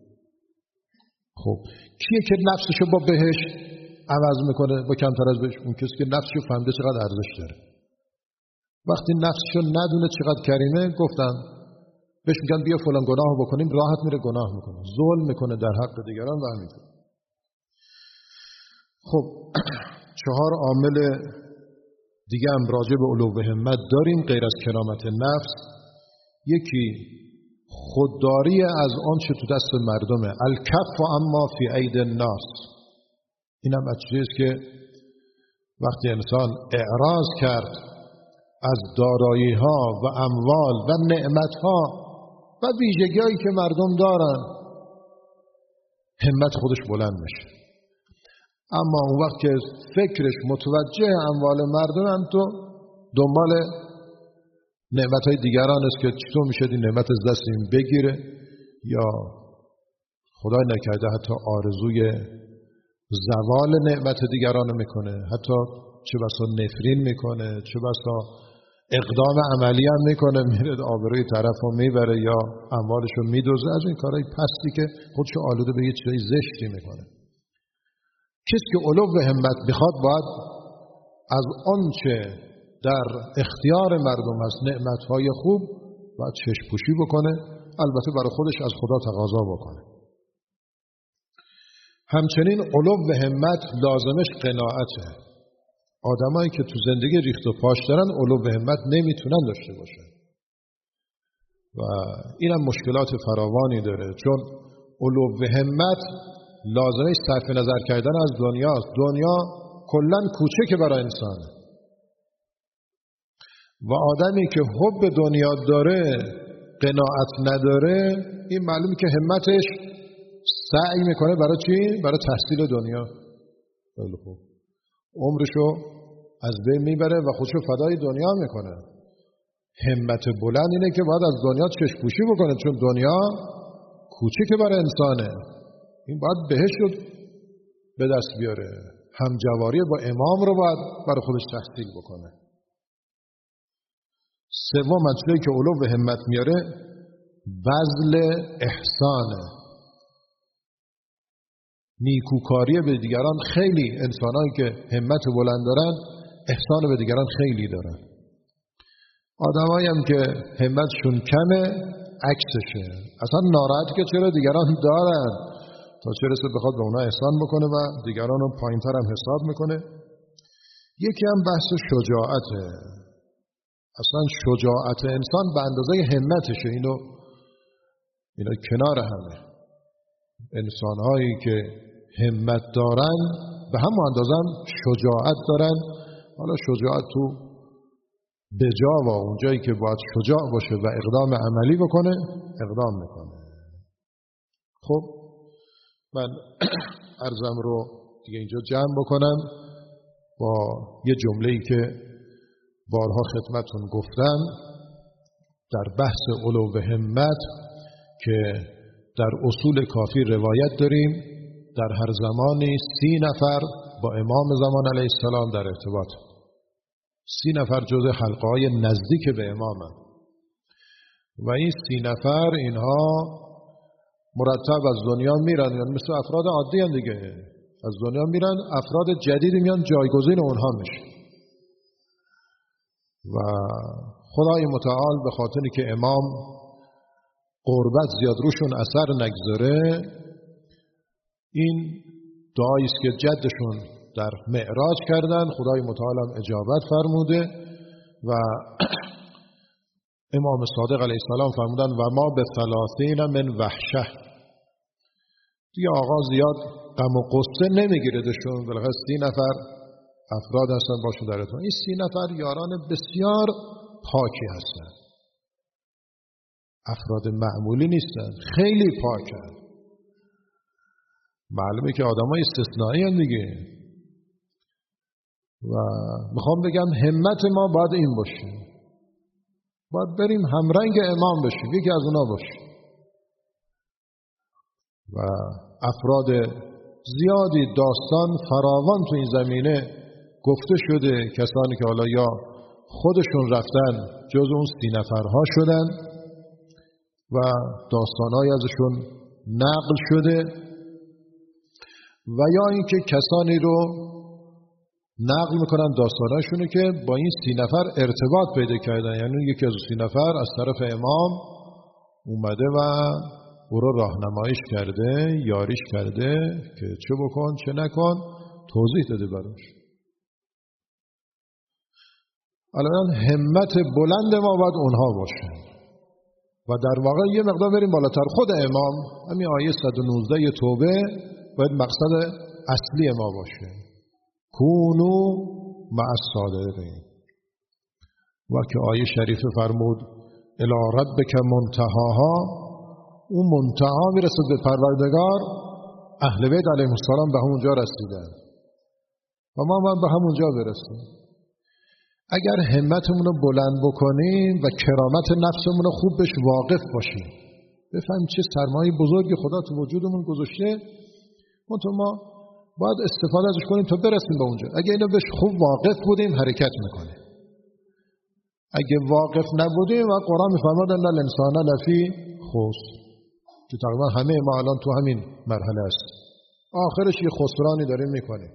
خب کیه که نفسشو با بهشت عوض میکنه با کمتر از بهشت؟ اون کسی که نفسشو فهمیده چقدر ارزش داره. وقتی نفسشو ندونه چقدر کریمه، گفتم بهش میگن بیا فلان گناهو بکنیم، راحت میره گناه میکنه، ظلم میکنه در حق دیگران و همینطور. خب 4 عامل دیگه هم راجع به علو و همت داریم غیر از کرامت نفس. یکی خودداری از آن چه تو دست مردمه، الکف اما فی اید الناس. این هم از چیزیست که وقتی انسان اعراض کرد از دارایی ها و اموال و نعمت ها و ویژگی‌هایی که مردم دارن، همت خودش بلند میشه. اما اون وقت که فکرش متوجه اموال مردم، تو دنبال نعمت‌های دیگران است که چطور میشه این نعمت از دست این بگیره، یا خدای نکرده حتی آرزوی زوال نعمت دیگران میکنه، حتی چه بسا نفرین میکنه، چه بسا اقدام عملی هم میکنه، میره آبروی طرف رو میبره یا اموالش رو میدوزه. از این کارهای پستی که خودشو آلوده به یه چیزای زشتی میکنه. کسی که علو همت میخواد باید از آنچه در اختیار مردم هست، نعمتهای خوب، باید چشم‌پوشی بکنه، البته برای خودش از خدا تقاضا بکنه. همچنین علو همت لازمش قناعته. آدمایی که تو زندگی ریخت و پاش دارن علو همت نمیتونن داشته باشن و اینم مشکلات فراوانی داره، چون علو همت لازمش صرف نظر کردن از دنیاست. دنیا کلاً کوچکه برای انسان و آدمی که حب دنیا داره، قناعت نداره، این معلومه که همتش سعی میکنه برای چی؟ برای تحصیل دنیا. خیلی خوب. عمرشو از بین میبره و خودشو فدای دنیا میکنه. همت بلند اینه که باید از دنیا چشم‌پوشی بکنه، چون دنیا کوچکه برای انسانه. این باید بهشت به دست بیاره. همجواری با امام رو باید برای خودش تحصیل بکنه. سوم مسئله که علو به همت میاره بذل احسانه. نیکوکاری به دیگران. خیلی انسانایی که همت بلند دارن احسان به دیگران خیلی دارن. آدمایی هم که همتشون کمه عکسشه، اصلا ناراحت که چرا دیگران دارن، تا چه رسه بخواد به اونا احسان بکنه و دیگران رو پایین‌تر هم حساب میکنه. یکی هم بحث شجاعته. اصلا شجاعت انسان به اندازه همتشه. اینو کنار همه. انسان‌هایی که همت دارن به هم اندازه هم شجاعت دارن. حالا شجاعت تو بجا و اونجایی که باید شجاع باشه و اقدام عملی بکنه اقدام میکنه. خب من عرضم رو دیگه اینجا جمع بکنم با یه جمله‌ای که بارها خدمتون گفتم در بحث علو و همت که در اصول کافی روایت داریم در هر زمانی 30 نفر با امام زمان علیه السلام در ارتباط. 30 نفر جزء حلقه‌های نزدیک به امام هم. و این 30 نفر اینها مرتب از دنیا میرن، یعنی مثل افراد عادی هم دیگه، از دنیا میرن، افراد جدید میان جایگزین اونها میشه. و خدای متعال به خاطری که امام قربت زیاد روشون اثر نگذاره، این دعایی است که جدشون در معراج کردن، خدای متعال هم اجابت فرموده و امام صادق علیه السلام فرمودن و ما به 30 من وحشه. دیگه آقا زیاد غم و غصه نمیگیره دشون، بالاخره 30 نفر افراد هستن باشه در اتون. این 30 نفر یاران بسیار پاکی هستن، افراد معمولی نیستن، خیلی پاکن. معلومه که آدمای استثنایی هستن دیگه. و میخوام بگم همت ما باید این باشه، باید بریم همرنگ امام بشیم، یکی از اونا باشیم. و افراد زیادی داستان فراوان تو این زمینه گفته شده، کسانی که حالا یا خودشون رفتن جز اون 30 نفرها شدن و داستانهای ازشون نقل شده، و یا اینکه کسانی رو نقل میکنن داستاناشونو که با این 30 نفر ارتباط پیدا کردن، یعنی یکی از 30 نفر از طرف امام اومده و او رو راهنماییش کرده، یاریش کرده که چه بکن چه نکن، توضیح داده براش. الان همت بلند ما باید اونها باشه و در واقع یه مقدار بریم بالاتر. خود امام همین آیه 119 توبه باید مقصد اصلی ما باشه، کونو مع الصادقین. و که آیه شریفه فرمود الی ربک منتهاها، اون منتها میرسه به پروردگار. اهل بیت علیهم السلام به همونجا رسیدن و ما باید به همونجا برسیم. اگر همتمون رو بلند بکنیم و کرامت نفسمون رو خوب بهش واقف باشیم، بفهمیم چه سرمایه بزرگی خدا تو وجودمون گذاشته، منتها ما باید استفاده ازش کنیم تا برسیم به اونجا. اگه اینو بهش خوب واقف بودیم حرکت میکنیم، اگه واقف نبودیم و قرآن میفرماد ان الانسان لفی خسر، که تقریبا همه ما الان تو همین مرحله است، آخرش یه خسرانی داریم میکنیم.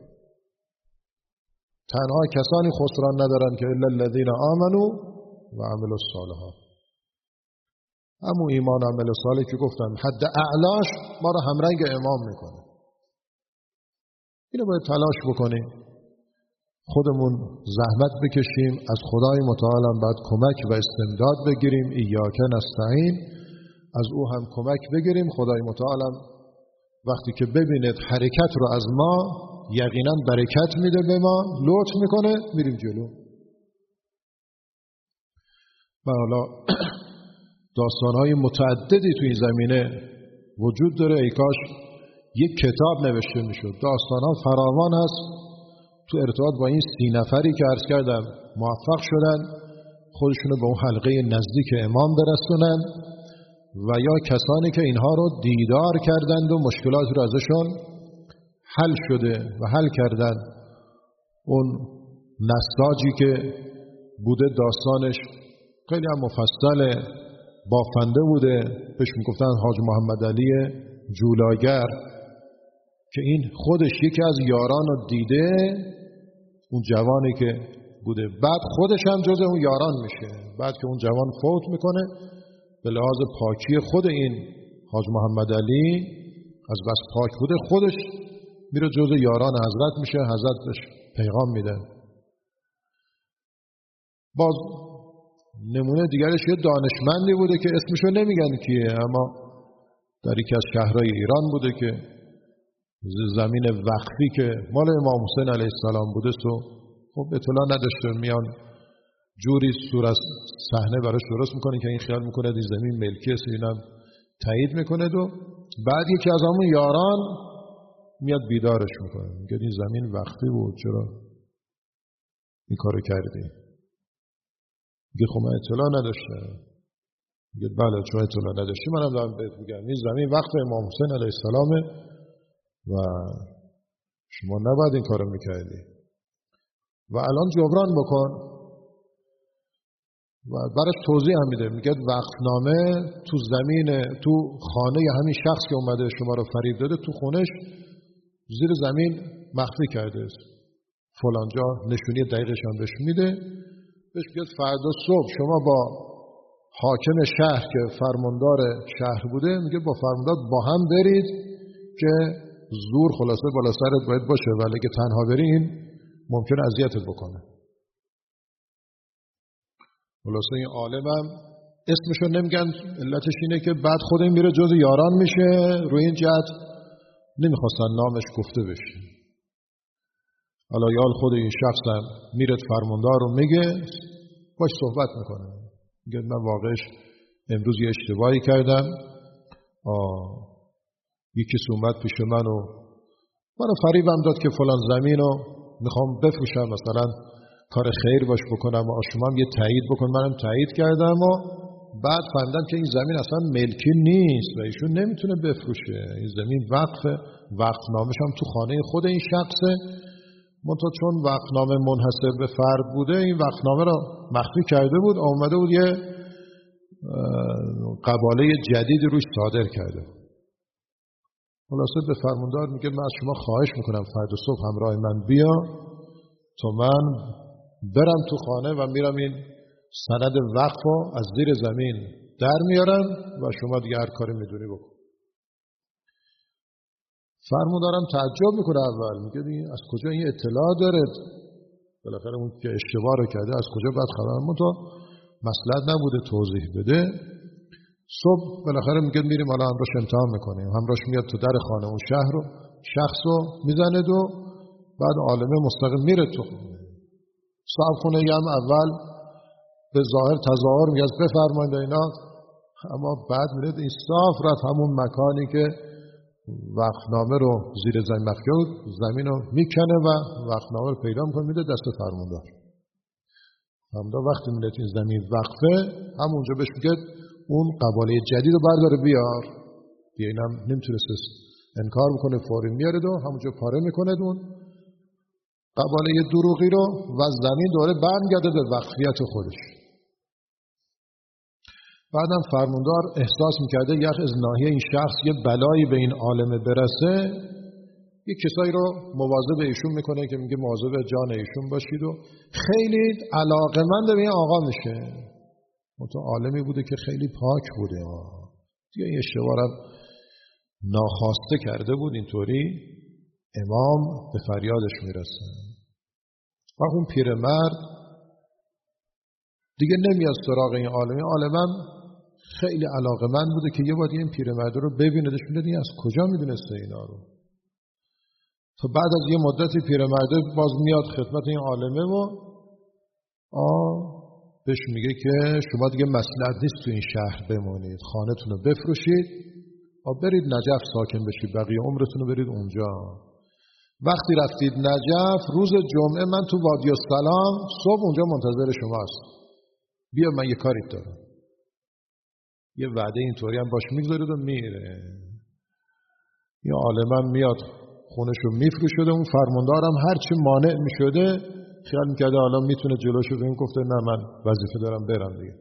تنها کسانی خسران ندارن که الا الذین آمنوا و عملوا الصالحات. همون ایمان و عمل صالح که گفتم حد اعلاش ما رو همرنگ امام میکنه. اینو باید تلاش بکنیم، خودمون زحمت بکشیم، از خدای متعال باید کمک و استمداد بگیریم. ایاک نستعین، از او هم کمک بگیریم. خدای متعال وقتی که ببیند حرکت رو از ما، یقینا برکت میده به ما، لطف میکنه، میریم جلو. و حالا داستانهای متعددی توی این زمینه وجود داره. ای کاش یک کتاب نوشته میشد. داستانها فراوان هست تو ارتباط با این 30 نفری که عرض کردم موفق شدن خودشونو به اون حلقه نزدیک امام برسونن، و یا کسانی که اینها رو دیدار کردند و مشکلات رو ازشون حل شده و حل کردن. اون نساجی که بوده داستانش خیلی هم مفصل بافنده بوده، بهش میگفتن حاج محمد علی جولاگر، که این خودش یکی از یاران رو دیده، اون جوانی که بوده، بعد خودش هم جز اون یاران میشه. بعد که اون جوان فوت میکنه، به لحاظ پاکی خود این حاج محمد علی از بس پاک بوده، خودش میره جز یاران حضرت میشه، حضرت بهش پیغام میده. باز نمونه دیگرش یه دانشمندی بوده که اسمشو نمیگن کیه، اما در یکی از شهرهای ایران بوده که زمین وقفی که مال امام حسین علیه السلام بوده خب اطلاع نداشته، میان جوری صورت از صحنه براش درست میکنه که این خیال میکنه این زمین ملکی است، اینم تایید میکنه. و بعد یکی از همون یاران میاد بیدارش میکنه، میگه این زمین وقفی بود، چرا این کارو کردی؟ میگه خب من اطلاع نداشتم. میگه بله چون اطلاع نداشتی منم دارم بهت میگم این زمین وقف امام حسین علیه السلامه و شما نباید این کارو میکردی و الان جبران بکن. و براش توضیح هم میده، میگه وقفنامه تو زمین، تو خانه همین شخص که اومده شما رو فریب داده، تو خونش زیر زمین مخفی کرده است. فلان جا نشونی دقیقش هم بهش میده. بهش میگه فردا صبح شما با حاکم شهر که فرماندار شهر بوده، میگه با فرماندار با هم برید که زور خلاصه بالا سرت باید باشه، ولی که تنها بری این ممکنه اذیتت بکنه. خلاصه این عالمم اسمشو نمیگن، علتش اینه که بعد خود این میره جز یاران میشه، روی این جهت نمیخواستن نامش گفته بشه. حالا یال خود این شخصم میره فرماندار رو میگه، باش صحبت میکنه، میگه من واقعش امروز یه اشتباهی کردم، یکی اومد پیش منو فریبم داد که فلان زمین رو میخوام بفروشم، مثلا کار خیر باش بکنم و شما هم یه تایید بکن. منم تایید کردم و بعد فهمیدم که این زمین اصلا ملکی نیست و ایشون نمیتونه بفروشه، این زمین وقفه. وقفنامه‌ش هم تو خانه خود این شخصه، منتها چون وقفنامه منحصر به فرد بوده، این وقفنامه رو مخفی کرده بود، آمده بود یه قباله جدید روش صادر کرده. خلاصه به فرماندار میگه من از شما خواهش میکنم فردا صبح همراه من بیا تا من برم تو خانه و میرم این سند وقف رو از زیر زمین در میارم و شما دیگه هر کاری میدونی بکن. فرماندارم تعجب میکنه، اول میگه از کجا این اطلاع داره؟ بالاخره اون که اشتباه رو کرده از کجا باید خبر؟ تو مصلحت نبوده توضیح بده. صبح بالاخره میگه میریم حالا همراهش امتحان میکنیم. همراهش میاد تو در خانه اون شهر رو، شخص رو میزنه و بعد عالمه مستقیم میره تو صاحب خونه. هم اول به ظاهر تظاهر میگه بفرمایید اینا، اما بعد میره انصاف رفت همون مکانی که وقتنامه رو زیر زمین مخفی بود، زمین رو میکنه و وقتنامه رو پیدا میکنه میده دست فرماندار. فرماندار وقتی میره این زمین وقفه، همونجا بهش میگه اون قباله جدید رو برداره بیار. دیگه اینم نمیتونست انکار بکنه، فوری میاره و همونجا پاره میکنه اون قباله دروغی رو و زمین دوره برمیگرده به وقفیت خودش. بعدم فرماندار احساس میکرده یک از ناحیه این شخص یه بلایی به این عالمه برسه، یک کسایی رو مواظب ایشون میکنه که میگه مواظب جان ایشون باشید و خیلی علاقه‌مند به این آقا میشه. تو عالمی بوده که خیلی پاک بوده، دیگه این اشتباه ناخواسته کرده بود، اینطوری امام به فریادش میرسه و اون پیرمرد دیگه نمیاد سراغ این عالمی. عالمم خیلی علاقه‌مند بوده که یه بار این پیرمرد رو ببینه، داشت از کجا میدونسته اینا رو. تا بعد از یه مدتی پیرمرد باز میاد خدمت این عالمه و بهش میگه که شما دیگه مصلحت نیست تو این شهر بمونید، خانه‌تون رو بفروشید و برید نجف ساکن بشید، بقیه عمرتون رو برید اونجا. وقتی رفتید نجف روز جمعه من تو وادی السلام صبح اونجا منتظر شماست، بیا من یه کاری دارم. یه وعده اینطوری هم باش میگذارید و میره. یه عالمم میاد خونشو میفروشه، اون فرماندارم هرچی مانع میشده خیال میکرده حالا میتونه جلوشو بگیره، گفته نه من وظیفه دارم برم دیگه.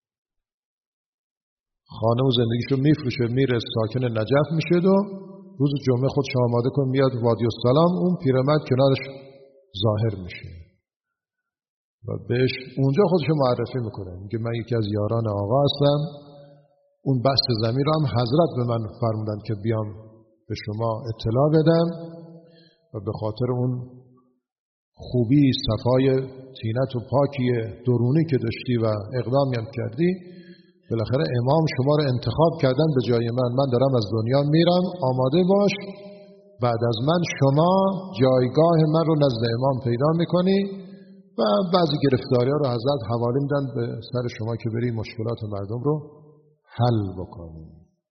خانه و زندگیشو میفروشه، میره ساکن نجف میشه و روز جمعه خودش آماده کن میاد وادی السلام، اون پیرمرد کنارش ظاهر میشه و بهش اونجا خودشو معرفی میکنه، میگه من یکی از یاران آقا هستم، اون بست زمین رو هم حضرت به من فرمودن که بیام به شما اطلاع بدم و به خاطر اون خوبی صفای طینت و پاکی درونی که داشتی و اقدامی هم کردی، بالاخره امام شما رو انتخاب کردن به جای من دارم از دنیا میرم، آماده باش بعد از من شما جایگاه من رو نزد امام پیدا میکنی و بعضی گرفتاری ها رو حضرت حواله میدن به سر شما که بری مشکلات مردم رو حل بکنی.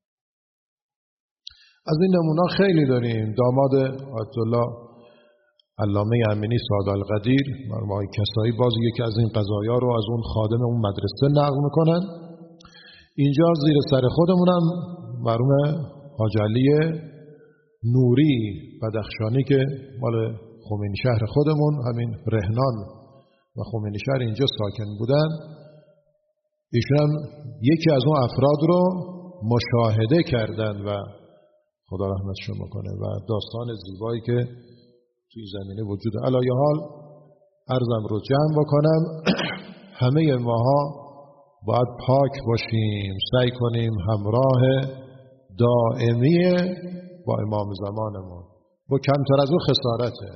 از این نمونه خیلی داریم. داماد آیت الله علامه امینی سعد القدیر مرحوم کسایی باز یکی از این قضایا رو از اون خادم اون مدرسه نقل میکنن. اینجا زیر سر خودمونم مرحوم حاج علی نوری بدخشانی که مال خمینی شهر خودمون همین رهنان و خمینی شهر اینجا ساکن بودن، ایشون هم یکی از اون افراد رو مشاهده کردن و خدا رحمتشون بکنه و داستان زیبایی که توی زمینه وجود. علایه حال عرضم رو جمع بکنم، همه ماها باید پاک باشیم، سعی کنیم همراه دائمی با امام زمانمون، با کمتر از او خسارته.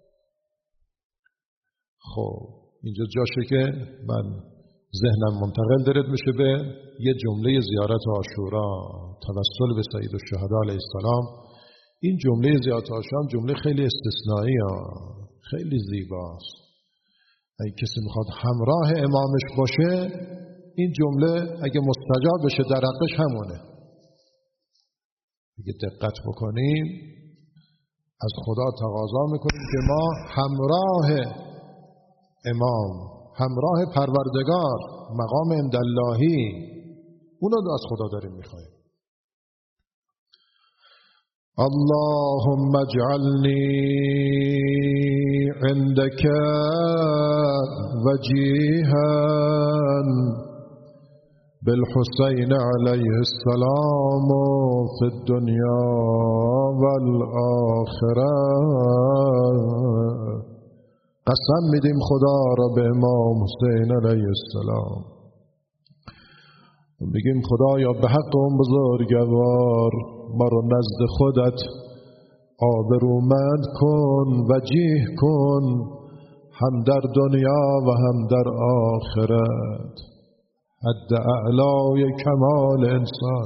خب اینجا جاشه که من ذهنم منتقل دارد میشه به یه جمله زیارت عاشورا، توسل به سید الشهدا علیه السلام. این جمله زیارت عاشورا جمله خیلی استثنایی، خیلی زیباست. اگه کسی میخواد همراه امامش باشه، این جمله اگه مستجاب بشه در حقش همونه. اگه دقت بکنیم از خدا تقاضا میکنیم که ما همراه امام، همراه پروردگار، مقام عنداللهی، اونو از خدا داریم میخوایم. اللهم اجعلنی عندك وجیها بالحسین علیه السلام فی الدنیا والآخرة. قسم میدیم خدا را به امام حسین علیه السلام، میگیم خدایا به حق اون بزرگوار ما رو نزد خودت آبرومند کن، وجیه کن، هم در دنیا و هم در آخرت. حد اعلای کمال انسان،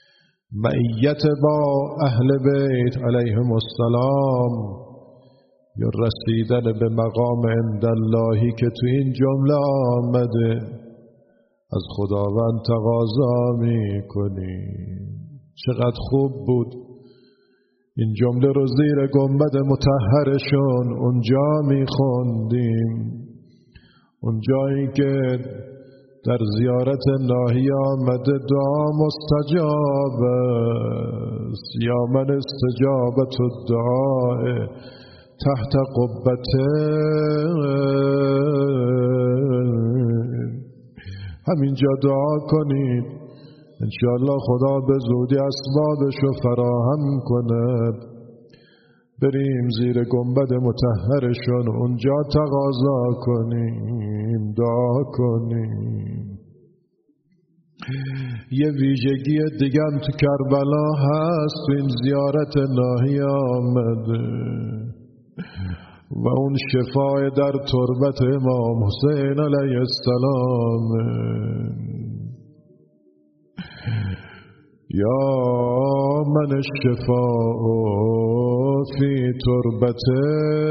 معیت با اهل بیت علیهم السلام، یا رسیدن به مقام عند اللهی که تو این جمله آمده از خداوند تقاضا میکنیم. چقدر خوب بود این جمله رو زیر گنبد مطهرشون اونجا میخوندیم، اونجایی که در زیارت الهی آمده دعا مستجاب است. یا من استجابت الدعاء تحت قبته. همینجا دعا کنید انشاءالله خدا به زودی اسبابش رو فراهم کند. بریم زیر گنبد مطهرشون اونجا تقاضا کنیم، دعا کنیم. یه ویژگی دیگم تو کربلا هست، تو این زیارت الهی آمده و اون شفای در تربت امام حسین علیه السلام. یا من الشفاء فی تربته.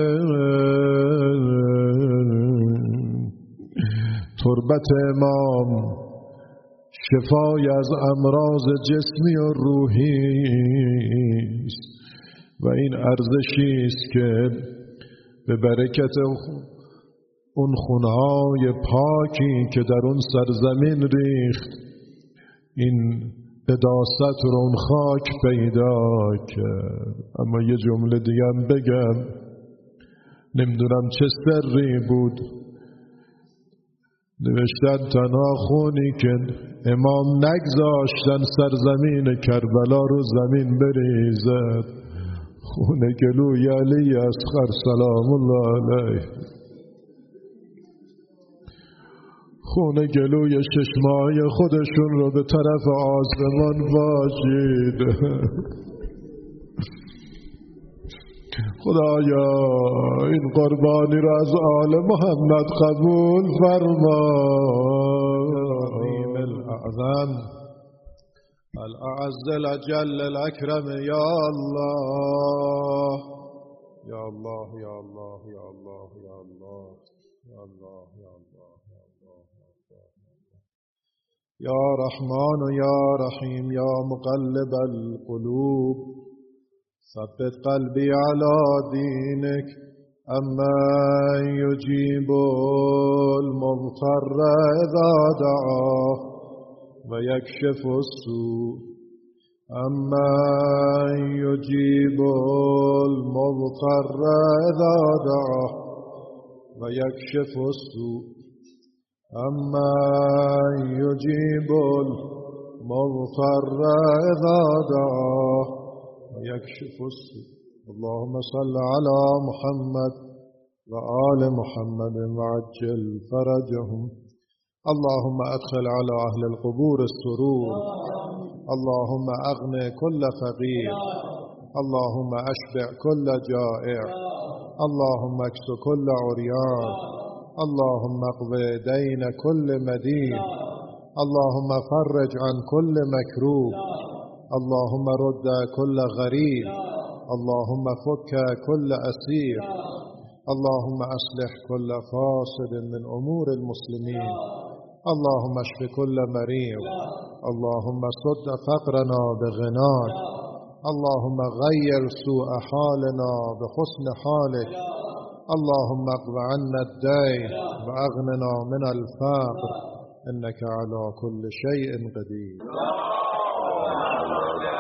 تربت امام شفای از امراض جسمی و روحی است و این ارزشی است که به برکت اون خونهای پاکی که در اون سرزمین ریخت این قداست رو اون خاک پیدا کرد. اما یه جمله دیگه هم بگم، نمیدونم چه سری بود، نوشتن تنها خونی که امام نگذاشتن سرزمین کربلا رو زمین بریزد خون گلوی علی اصغر سلام الله علیه، خون گلوی چشمای خودشون رو به طرف آسمان واجید. خدایا این قربانی را از آل محمد قبول فرما. الاعظم الاعز الاجل الاکرم یا الله یا الله یا الله یا الله یا الله یا الله یا الله یا رحمان و یا رحیم یا مقلب القلوب ثبت قلبی علی دینک اما یجیب المضطر اذا دعاه و یکشف السوء اما یجیب المضطر اذا دعاه و یکشف السوء اما یجیب المضطر اذا دعاه و یکشف السوء. اللهم صل على محمد و آل محمد وعجل فرجهم. اللهم ادخل على اهل القبور السرور. اللهم اغن كل فقير. اللهم اشبع كل جائع. اللهم اكس كل عريان. اللهم اقض دين كل مدين. اللهم فرج عن كل مكروب. اللهم رد كل غريب. اللهم فك كل أسير. اللهم أصلح كل فاسد من أمور المسلمين. اللهم اشف كل مريض. اللهم صد فقرنا بغناك. اللهم غير سوء حالنا بحسن حالك. اللهم اقض عنا الدين وأغننا من الفقر إنك على كل شيء قدير.